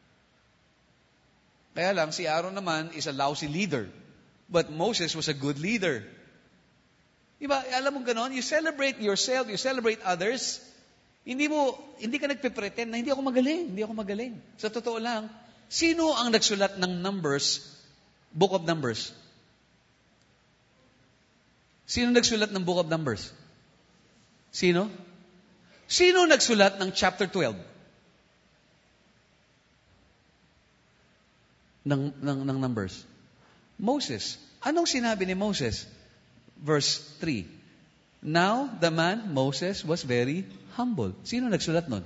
Kaya lang, si Aaron naman is a lousy leader. But Moses was a good leader. Diba, alam mo ganon, you celebrate yourself, you celebrate others. Hindi mo, hindi ka nagpe-pretend na hindi ako magaling, hindi ako magaling. Sa totoo lang, sino ang nagsulat ng Numbers, Book of Numbers? Sino nagsulat ng Book of Numbers? Sino? Sino nagsulat ng chapter twelve? Ng, ng, ng Numbers? Moses. Anong sinabi ni Moses? Verse three. Now, the man, Moses, was very humble. Sino nagsulat nun?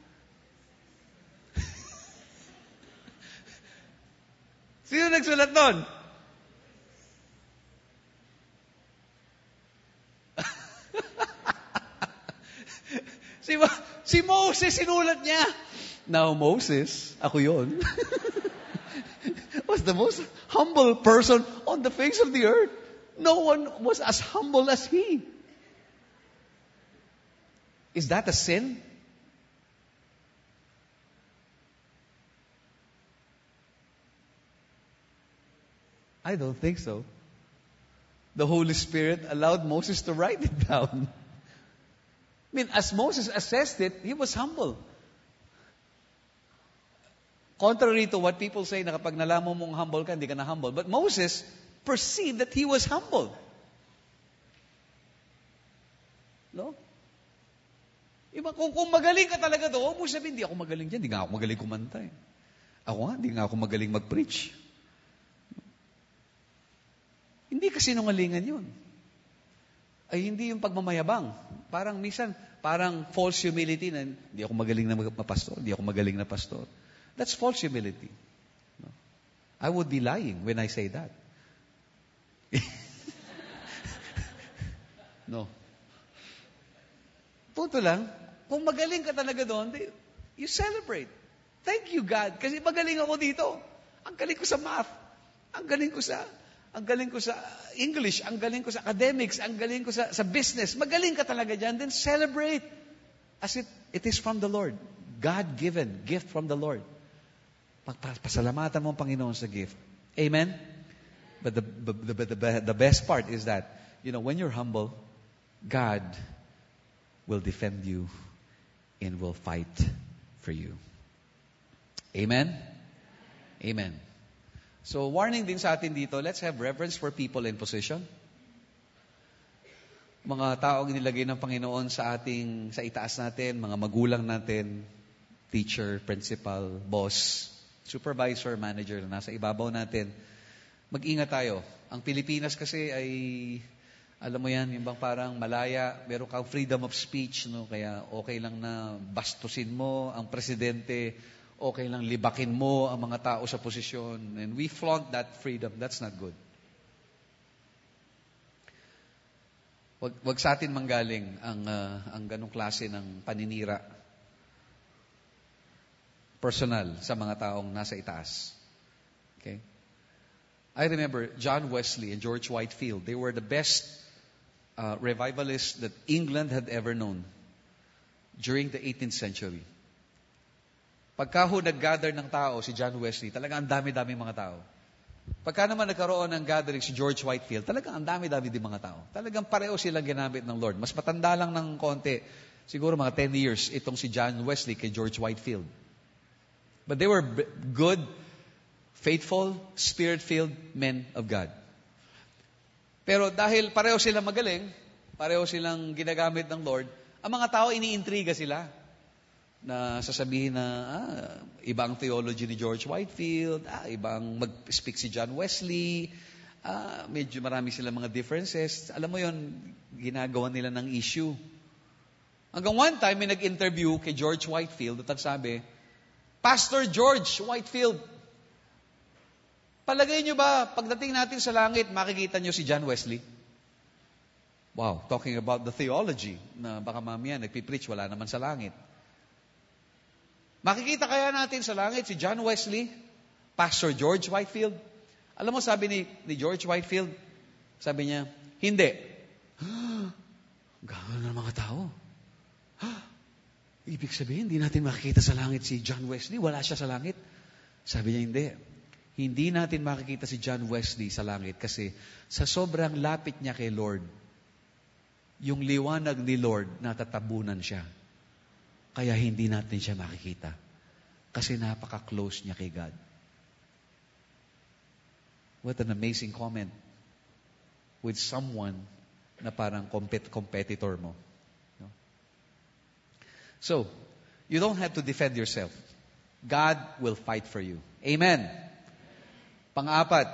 Sino nagsulat nun? si, si Moses, sinulat niya. Now, Moses, ako yun, was the most humble person on the face of the earth. No one was as humble as he. Is that a sin? I don't think so. The Holy Spirit allowed Moses to write it down. I mean, as Moses assessed it, he was humble. Contrary to what people say na kapag nalaman mong humble ka, hindi ka na humble. But Moses perceived that he was humble. No? Iba, kung, kung magaling ka talaga doon, huwag mo sabihin, hindi ako magaling dyan. Hindi nga ako magaling kumanta eh. Ako nga, hindi nga ako magaling mag-preach. Hindi kasi sinungalingan yun. Ay hindi yung pagmamayabang. Parang minsan, parang false humility na hindi ako magaling na pastor, hindi ako magaling na pastor. That's false humility. No? I would be lying when I say that. No. Punto lang, kung magaling ka talaga doon, you celebrate. Thank you, God. Kasi magaling ako dito. Ang galing ko sa math. Ang galing ko sa ang galing ko sa English, ang galing ko sa academics, ang galing ko sa, sa business. Magaling ka talaga dyan, then celebrate. As it, it is from the Lord. God-given, gift from the Lord. Pasalamatan mo ang Panginoon sa gift. Amen? But the, the, the, the, the best part is that, you know, when you're humble, God will defend you and will fight for you. Amen? Amen. So, warning din sa atin dito, let's have reverence for people in position. Mga taong nilagay ng Panginoon sa ating, sa itaas natin, mga magulang natin, teacher, principal, boss, supervisor, manager na nasa ibabaw natin. Mag-ingat tayo. Ang Pilipinas kasi ay, alam mo yan, yung bang parang malaya, meron kang freedom of speech, no? Kaya okay lang na bastusin mo ang presidente, okay lang libakin mo ang mga tao sa posisyon. And we flaunt that freedom. That's not good. Wag, wag sa atin manggaling ang, uh, ang ganong klase ng paninira personal sa mga taong nasa itaas. Okay? I remember John Wesley and George Whitefield. They were the best uh, revivalists that England had ever known during the eighteenth century. Pagka ho nag-gather ng tao si John Wesley, talaga ang dami-dami mga tao. Pagka naman nagkaroon ng gathering si George Whitefield, talaga ang dami-dami din mga tao. Talagang pareho silang ginamit ng Lord. Mas matanda lang ng konti, siguro mga ten years, itong si John Wesley kay George Whitefield. But they were b- good, faithful, spirit-filled men of God. Pero dahil pareho silang magaling, pareho silang ginagamit ng Lord, ang mga tao iniintriga sila. Na sasabihin na, ah, iba ang theology ni George Whitefield, ah, iba ang mag-speak si John Wesley, Ah, medyo marami sila mga differences. Alam mo yon, ginagawa nila ng issue. Hanggang one time, may nag-interview kay George Whitefield at nagsabi, Pastor George Whitefield, palagay nyo ba, pagdating natin sa langit, makikita nyo si John Wesley? Wow, talking about the theology, na baka mamaya nagpipreach, wala naman sa langit. Makikita kaya natin sa langit si John Wesley, Pastor George Whitefield? Alam mo, sabi ni, ni George Whitefield, sabi niya, hindi. Gano'n na mga tao. Ibig sabihin, hindi natin makikita sa langit si John Wesley, wala siya sa langit. Sabi niya, hindi. Hindi natin makikita si John Wesley sa langit kasi sa sobrang lapit niya kay Lord, yung liwanag ni Lord, natatabunan siya. Kaya hindi natin siya makikita. Kasi napaka-close niya kay God. What an amazing comment with someone na parang compet- competitor mo. No? So, you don't have to defend yourself. God will fight for you. Amen. Pang-apat,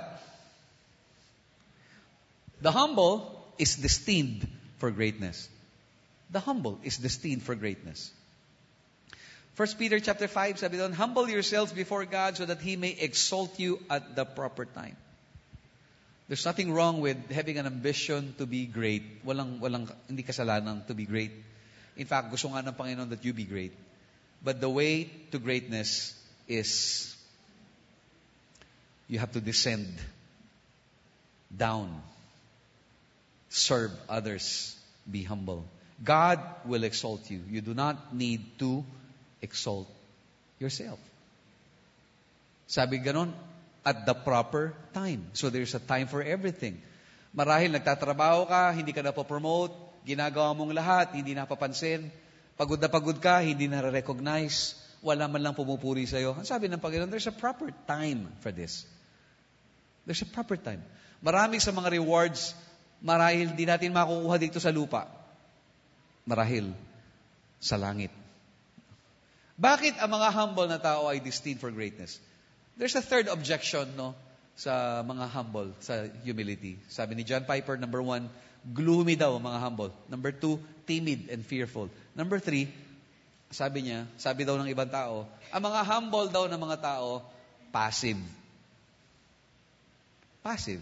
the humble is destined for greatness. The humble is destined for greatness. First Peter chapter five, sabi doon, humble yourselves before God so that He may exalt you at the proper time. There's nothing wrong with having an ambition to be great. Walang, walang, hindi kasalanan to be great. In fact, gusto nga ng Panginoon that you be great. But the way to greatness is you have to descend down, serve others, be humble. God will exalt you. You do not need to exalt yourself. Sabi ganon, at the proper time. So there's a time for everything. Marahil nagtatrabaho ka, hindi ka napopromote, ginagawa mong lahat, hindi napapansin. Pagod na pagod ka, hindi na-recognize, wala man lang pumupuri sa'yo. Ang sabi ng Panginoon, there's a proper time for this. There's a proper time. Marami sa mga rewards, marahil di natin makukuha dito sa lupa. Marahil sa langit. Bakit ang mga humble na tao ay destined for greatness? There's a third objection, no, sa mga humble, sa humility. Sabi ni John Piper, number one, gloomy daw ang mga humble. Number two, timid and fearful. Number three, sabi niya, sabi daw ng ibang tao, ang mga humble daw ng mga tao, passive. Passive.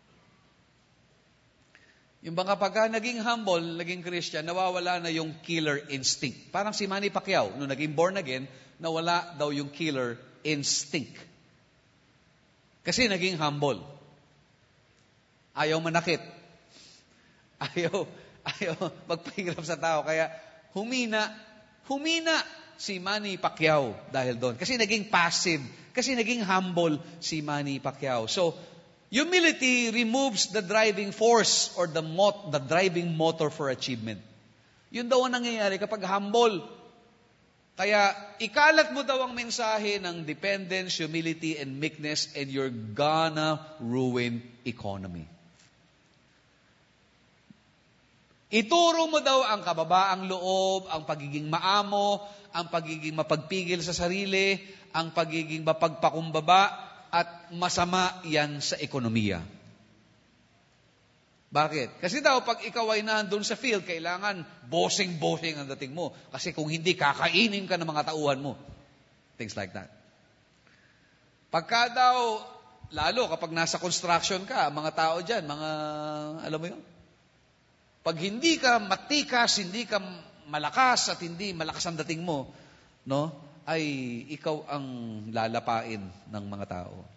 Yung baka pagka naging humble, naging Christian, nawawala na yung killer instinct. Parang si Manny Pacquiao, nung naging born again, nawala daw yung killer instinct. Kasi naging humble. Ayaw manakit. Ayaw, ayaw magpahirap sa tao. Kaya humina, humina si Manny Pacquiao dahil doon. Kasi naging passive. Kasi naging humble si Manny Pacquiao. So, humility removes the driving force or the mot, the driving motor for achievement. Yun daw ang nangyayari kapag humble. Kaya ikalat mo daw ang mensahe ng dependence, humility, and meekness, and you're gonna ruin economy. Ituro mo daw ang kababaang loob, ang pagiging maamo, ang pagiging mapagpigil sa sarili, ang pagiging mapagpakumbaba, at masama yan sa ekonomiya. Bakit? Kasi daw, pag ikaw ay nandun sa field, kailangan bossing-bossing ang dating mo. Kasi kung hindi, kakainin ka ng mga tauhan mo. Things like that. Pagka daw, lalo kapag nasa construction ka, mga tao dyan, mga, alam mo yun? Pag hindi ka matikas, hindi ka malakas, at hindi malakas ang dating mo, no, ay ikaw ang lalapain ng mga tao.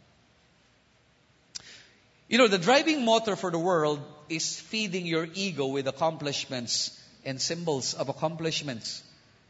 You know, the driving motor for the world is feeding your ego with accomplishments and symbols of accomplishments.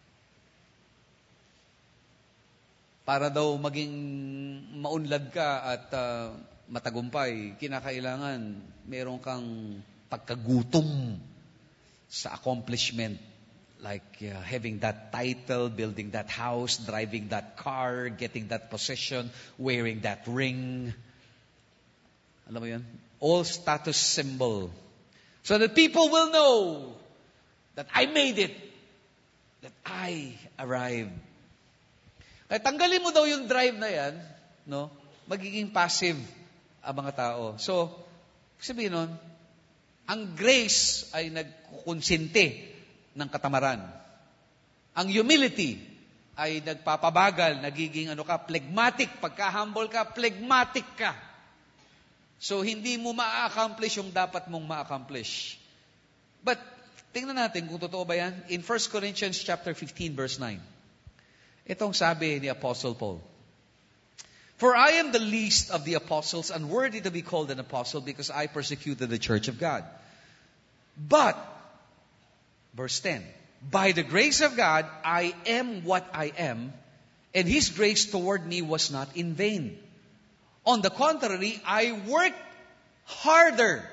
Para daw maging maunlad ka at uh, matagumpay, kinakailangan meron kang pagkagutom sa accomplishment. Like uh, having that title, building that house, driving that car, getting that position, wearing that ring. Alam mo yun? All status symbol. So that people will know that I made it. That I arrived. Kaya tanggalin mo daw yung drive na yan, no? Magiging passive ang mga tao. So, Sabihin nun, ang grace ay nagkukonsinti ng katamaran. Ang humility ay nagpapabagal, nagiging ano ka, phlegmatic. Pagka humble ka, phlegmatic ka. So, hindi mo ma-accomplish yung dapat mong ma-accomplish. But, tingnan natin kung totoo ba yan. In First Corinthians chapter fifteen, verse nine. Itong sabi ni Apostle Paul. For I am the least of the apostles, unworthy to be called an apostle, because I persecuted the church of God. But, verse ten, by the grace of God, I am what I am, and His grace toward me was not in vain. On the contrary, I worked harder.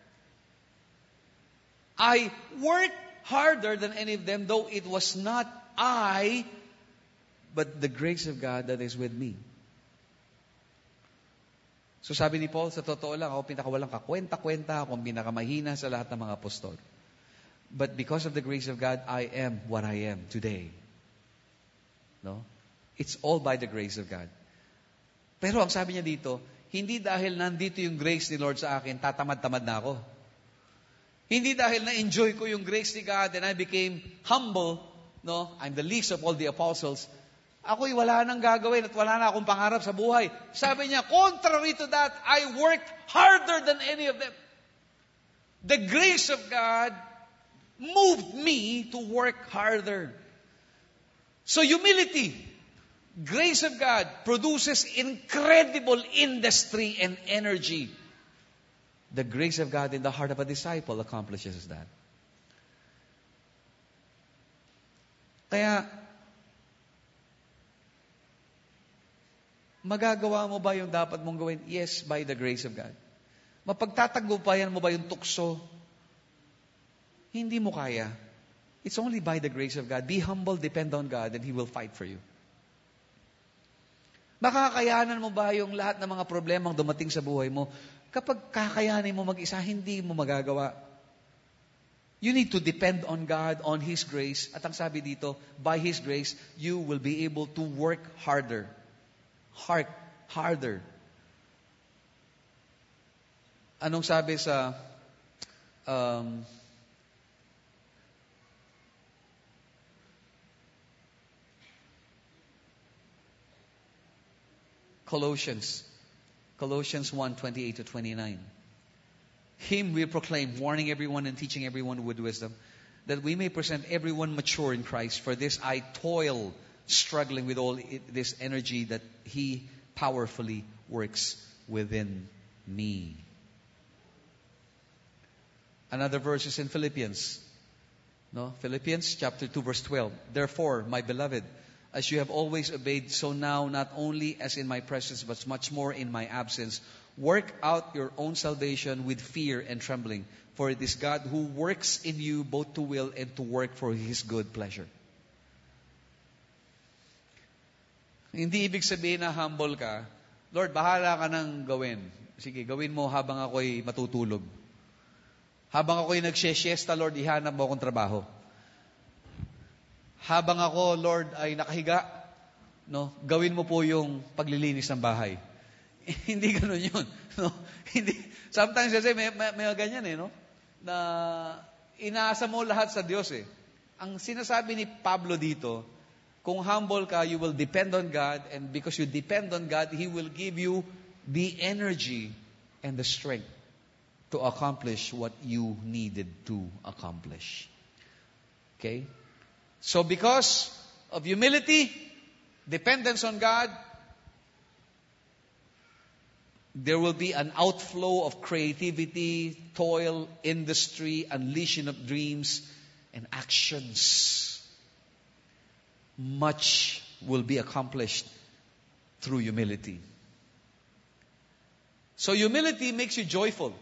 I worked harder than any of them, though it was not I, but the grace of God that is with me. So sabi ni Paul, sa totoo lang, ako pinakawalang kakwenta-kwenta, akong pinakamahina sa lahat ng mga apostol. But because of the grace of God, I am what I am today. No? It's all by the grace of God. Pero ang sabi niya dito, hindi dahil nandito yung grace ni Lord sa akin, tatamad-tamad na ako. Hindi dahil na-enjoy ko yung grace ni God and I became humble, no? I'm the least of all the apostles. Ako'y wala nang gagawin at wala na akong pangarap sa buhay. Sabi niya, contrary to that, I worked harder than any of them. The grace of God moved me to work harder. So humility, grace of God produces incredible industry and energy. The grace of God in the heart of a disciple accomplishes that. Kaya, magagawa mo ba yung dapat mong gawin? Yes, by the grace of God. Mapagtatagumpayan mo ba yung tukso? Hindi mo kaya. It's only by the grace of God. Be humble, depend on God, and He will fight for you. Makakayanan mo ba yung lahat ng mga problemang dumating sa buhay mo? Kapag kakayanin mo mag-isa, hindi mo magagawa. You need to depend on God, on His grace. At ang sabi dito, by His grace, you will be able to work harder. Heart, harder. Anong sabi sa um, Colossians, Colossians one, twenty-eight to twenty-nine. Him we proclaim, warning everyone and teaching everyone with wisdom, that we may present everyone mature in Christ. For this I toil, struggling with all this energy that He powerfully works within me. Another verse is in Philippians. No? Philippians chapter two, verse twelve. Therefore, my beloved, as you have always obeyed, so now, not only as in my presence, but much more in my absence, work out your own salvation with fear and trembling. For it is God who works in you both to will and to work for His good pleasure. Hindi ibig sabihin na humble ka, Lord, bahala ka nang gawin. Sige, gawin mo habang ako'y matutulog. Habang ako'y nagsye-siesta, Lord, ihanap mo akong trabaho. Habang ako, Lord, ay nakahiga, no, gawin mo po yung paglilinis ng bahay. Hindi ganun yun. No? Hindi. Sometimes kasi may, may, may ganyan eh, no? Na inaasa mo lahat sa Diyos eh. Ang sinasabi ni Pablo dito, kung humble ka, you will depend on God, and because you depend on God, He will give you the energy and the strength to accomplish what you needed to accomplish. Okay? So because of humility, dependence on God, there will be an outflow of creativity, toil, industry, unleashing of dreams, and actions. Much will be accomplished through humility. So humility makes you joyful.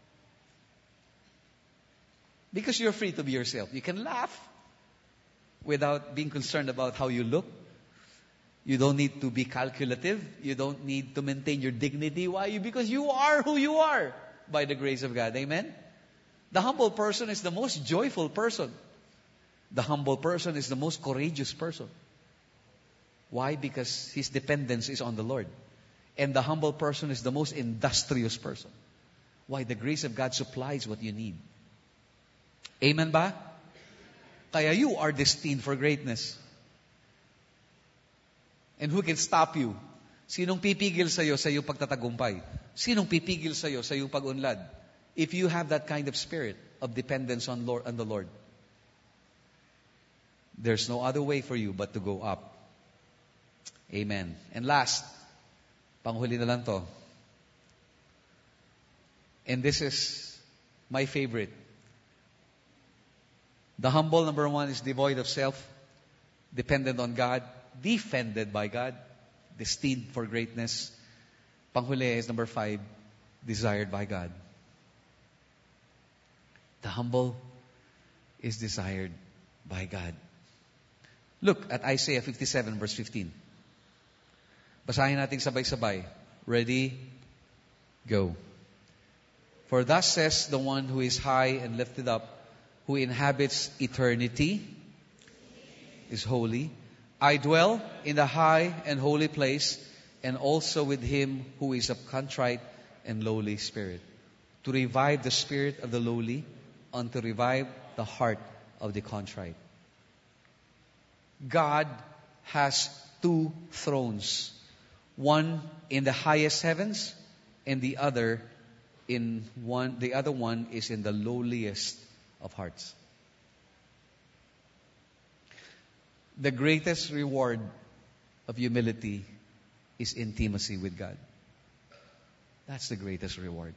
Because you're free to be yourself. You can laugh without being concerned about how you look. You don't need to be calculative. You don't need to maintain your dignity. Why? Because you are who you are by the grace of God. Amen? The humble person is the most joyful person. The humble person is the most courageous person. Why? Because his dependence is on the Lord. And the humble person is the most industrious person. Why? The grace of God supplies what you need. Amen ba? Kaya you are destined for greatness. And who can stop you? Sinong pipigil sa'yo sa iyong pagtatagumpay? Sinong pipigil sa'yo sa iyong pag-unlad? If you have that kind of spirit of dependence on Lord on the Lord, there's no other way for you but to go up. Amen. And last, panghuli na lang to. And this is my favorite. The humble, number one, is devoid of self, dependent on God, defended by God, destined for greatness. Panghuli is number five, desired by God. The humble is desired by God. Look at Isaiah fifty-seven verse fifteen. Basahin natin sabay-sabay. Ready? Go. For thus says the one who is high and lifted up, who inhabits eternity, is holy. I dwell in the high and holy place, and also with him who is of contrite and lowly spirit, to revive the spirit of the lowly, and to revive the heart of the contrite. God has two thrones, one in the highest heavens, and the other in one. The other one is in the lowliest of hearts. The greatest reward of humility is intimacy with God. That's the greatest reward.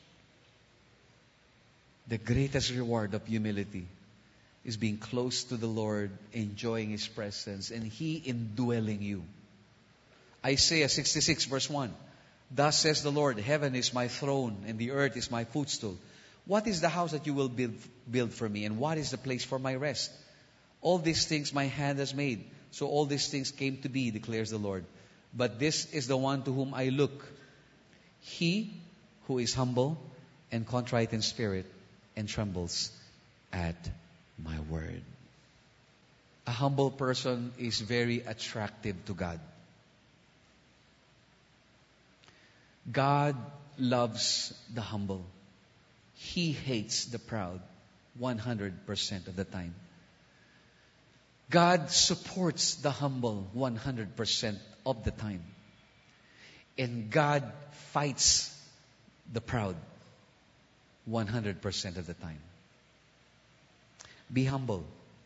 The greatest reward of humility is being close to the Lord, enjoying His presence, and He indwelling you. Isaiah sixty-six verse one. Thus says the Lord, heaven is my throne, and the earth is my footstool. What is the house that you will build, build for me, and what is the place for my rest? All these things my hand has made. So all these things came to be, declares the Lord. But this is the one to whom I look. He who is humble and contrite in spirit and trembles at my word. A humble person is very attractive to God. God loves the humble. He hates the proud one hundred percent of the time. God supports the humble one hundred percent of the time. And God fights the proud one hundred percent of the time. Be humble.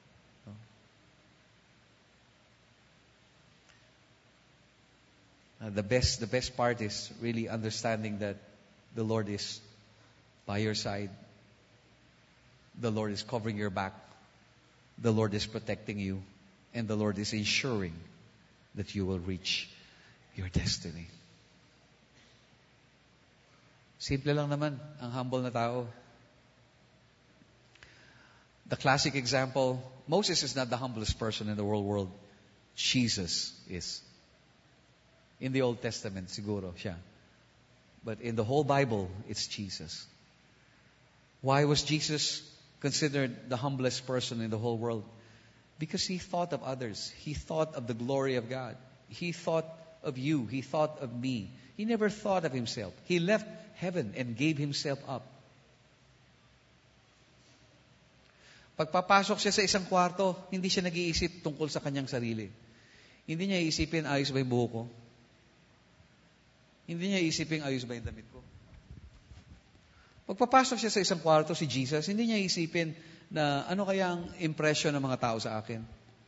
Uh, the best, the best part is really understanding that the Lord is by your side. The Lord is covering your back. The Lord is protecting you. And the Lord is ensuring that you will reach your destiny. Simple lang naman ang humble na tao. The classic example, Moses is not the humblest person in the whole world. Jesus is. In the Old Testament, siguro siya. But in the whole Bible, it's Jesus. Why was Jesus considered the humblest person in the whole world? Because He thought of others. He thought of the glory of God. He thought of you. He thought of me. He never thought of Himself. He left heaven and gave Himself up. Pagpapasok siya sa isang kwarto, hindi siya nag-iisip tungkol sa kanyang sarili. Hindi niya iisipin, ayos ba yung buhok ko? Hindi niya iisipin, ayos ba yung damit ko? Pagpapasok siya sa isang kwarto, si Jesus, hindi niya iisipin na ano kaya ang impression ng mga tao sa akin.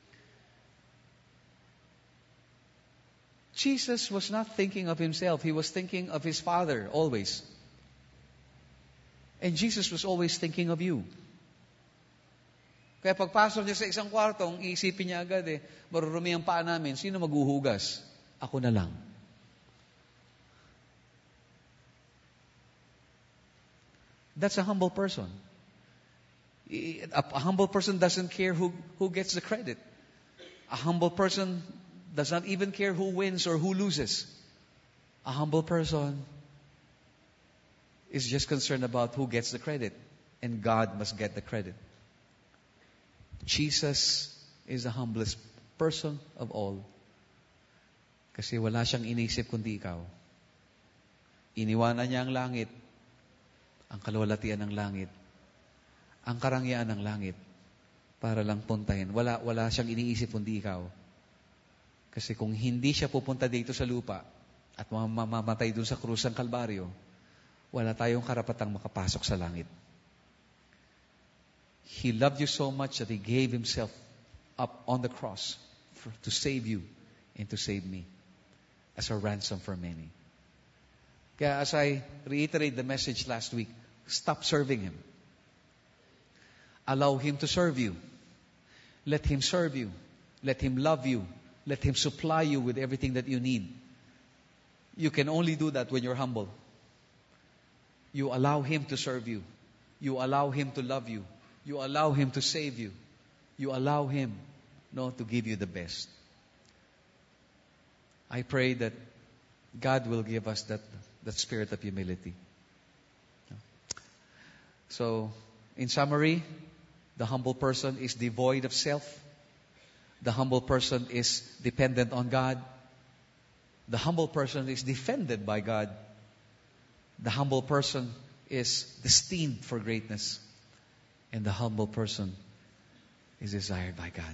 Jesus was not thinking of Himself. He was thinking of His Father, always. And Jesus was always thinking of you. Kaya pagpasok niya sa isang kwarto, ang iisipin niya agad eh, marurumi ang paa namin, sino maghuhugas? Ako na lang. That's a humble person. A humble person doesn't care who, who gets the credit. A humble person does not even care who wins or who loses. A humble person is just concerned about who gets the credit. And God must get the credit. Jesus is the humblest person of all. Kasi wala siyang inisip kundi ikaw. Iniwanan niya ang langit ang kaluwalhatian ng langit, ang karangyaan ng langit, para lang puntahin. Wala, wala siyang iniisip kundi ikaw. Kasi kung hindi siya pupunta dito sa lupa at mamamatay doon sa krus ng Kalbaryo, wala tayong karapatang makapasok sa langit. He loved you so much that He gave Himself up on the cross for, to save you and to save me as a ransom for many. Kaya as I reiterate the message last week, stop serving Him. Allow Him to serve you. Let Him serve you. Let Him love you. Let Him supply you with everything that you need. You can only do that when you're humble. You allow Him to serve you. You allow Him to love you. You allow Him to save you. You allow Him, no, to give you the best. I pray that God will give us that, that spirit of humility. So, in summary, the humble person is devoid of self. The humble person is dependent on God. The humble person is defended by God. The humble person is destined for greatness. And the humble person is desired by God.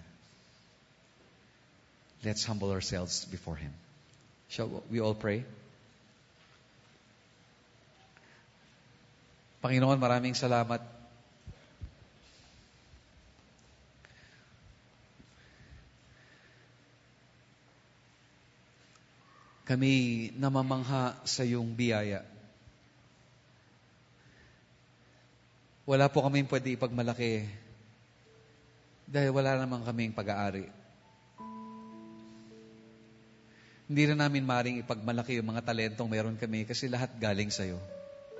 Let's humble ourselves before Him. Shall we all pray? Panginoon, maraming salamat. Kami namamangha sa iyong biyaya. Wala po kaming pwede ipagmalaki dahil wala naman kaming pag-aari. Hindi rin namin maring ipagmalaki yung mga talentong meron kami kasi lahat galing sa iyo.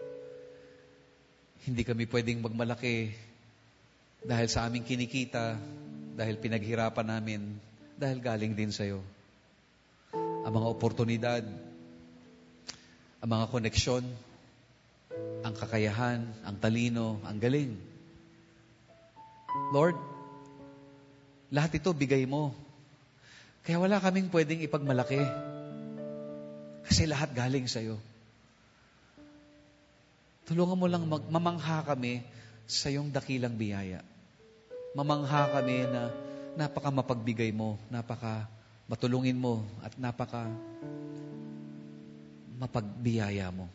Hindi kami pwedeng magmalaki dahil sa aming kinikita, dahil pinaghirapan namin, dahil galing din sa iyo. Ang mga oportunidad, ang mga koneksyon, ang kakayahan, ang talino, ang galing. Lord, lahat ito bigay mo. Kaya wala kaming pwedeng ipagmalaki. Kasi lahat galing sa iyo. Tulungan mo lang magmamangha kami sa iyong dakilang biyaya. Mamangha kami na napaka mapagbigay mo, napaka matulungin mo, at napaka mapagbiyaya mo.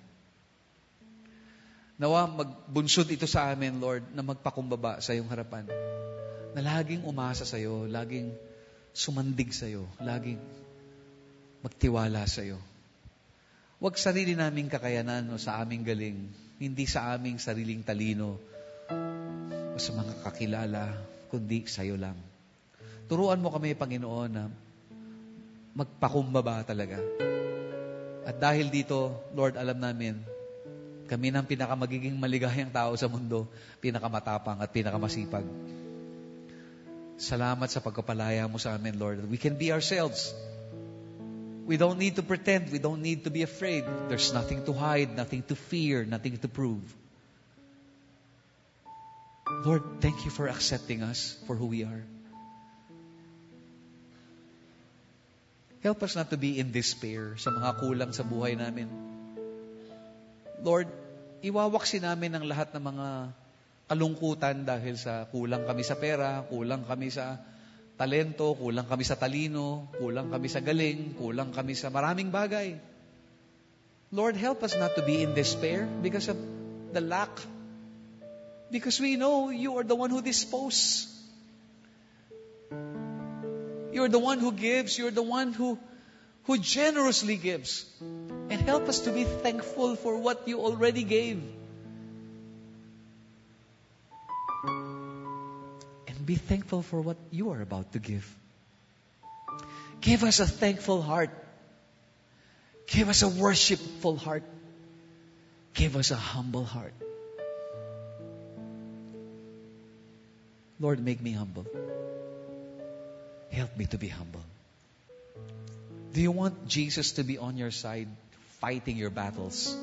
Nawa magbunsod ito sa amin, Lord, na magpakumbaba sa iyong harapan. Na laging umasa sa iyo, laging sumandig sa iyo, laging magtiwala sa iyo. Huwag sarili naming kakayanan o sa aming galing, hindi sa aming sariling talino o sa mga kakilala, kundi sa iyo lang. Turuan mo kami, Panginoon, na magpakumbaba talaga. At dahil dito, Lord, alam namin, kami ng pinakamagiging maligayang tao sa mundo, pinakamatapang at pinakamasipag. Salamat sa pagkapalaya mo sa amin, Lord. We can be ourselves. We don't need to pretend. We don't need to be afraid. There's nothing to hide, nothing to fear, nothing to prove. Lord, thank you for accepting us for who we are. Help us not to be in despair sa mga kulang sa buhay namin. Lord, iwawaksin namin ang lahat ng mga kalungkutan dahil sa kulang kami sa pera, kulang kami sa talento, kulang kami sa talino, kulang kami sa galing, kulang kami sa maraming bagay. Lord, help us not to be in despair because of the lack. Because we know you are the one who disposes. You're the one who gives. You're the one who, who generously gives. And help us to be thankful for what you already gave. And be thankful for what you are about to give. Give us a thankful heart. Give us a worshipful heart. Give us a humble heart. Lord, make me humble. Help me to be humble. Do you want Jesus to be on your side, fighting your battles?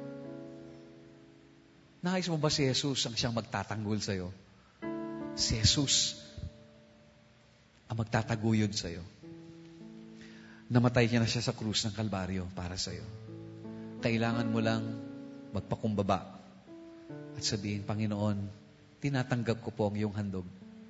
Nais mo ba si Jesus ang siyang magtatanggol sa'yo? Si Jesus ang magtataguyod sa'yo. Namatay niya na siya sa krus ng Kalbaryo para sa'yo. Kailangan mo lang magpakumbaba. at sabihin, Panginoon, tinatanggap ko po ang iyong handog.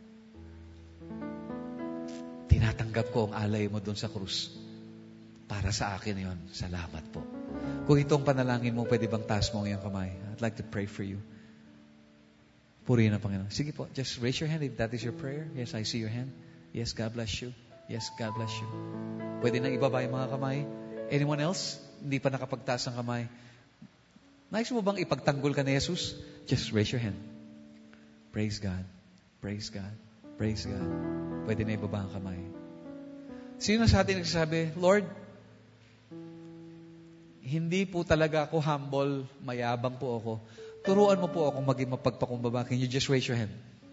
Tinatanggap ko ang alay mo doon sa krus. Para sa akin yon. Salamat po. Kung itong panalangin mo, pwede bang taas mo ang iyong kamay? I'd like to pray for you. Purihin ang Panginoon. Sige po, just raise your hand if that is your prayer. Yes, I see your hand. Yes, God bless you. Yes, God bless you. Pwede na ibaba yung mga kamay. Anyone else? Hindi pa nakapagtaas ng kamay. Nais mo bang ipagtanggol ka ni Jesus? Just raise your hand. Praise God. Praise God. Praise God. Pwede na ibaba ang kamay. Sino sa atin nagsasabi, Lord, hindi po talaga ako humble, mayabang po ako. Turuan mo po akong maging mapagpakumbaba. Can you just raise your hand?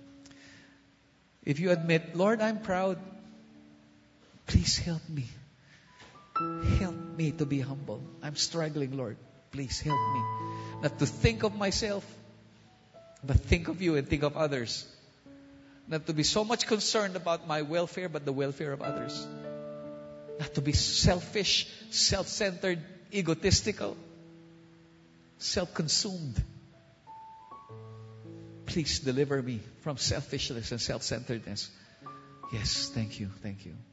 If you admit, Lord, I'm proud, please help me. Help me to be humble. I'm struggling, Lord. Please help me. Not to think of myself, but think of you and think of others. Not to be so much concerned about my welfare, but the welfare of others. Not to be selfish, self-centered, egotistical, self-consumed. Please deliver me from selfishness and self-centeredness. Yes, thank you, thank you.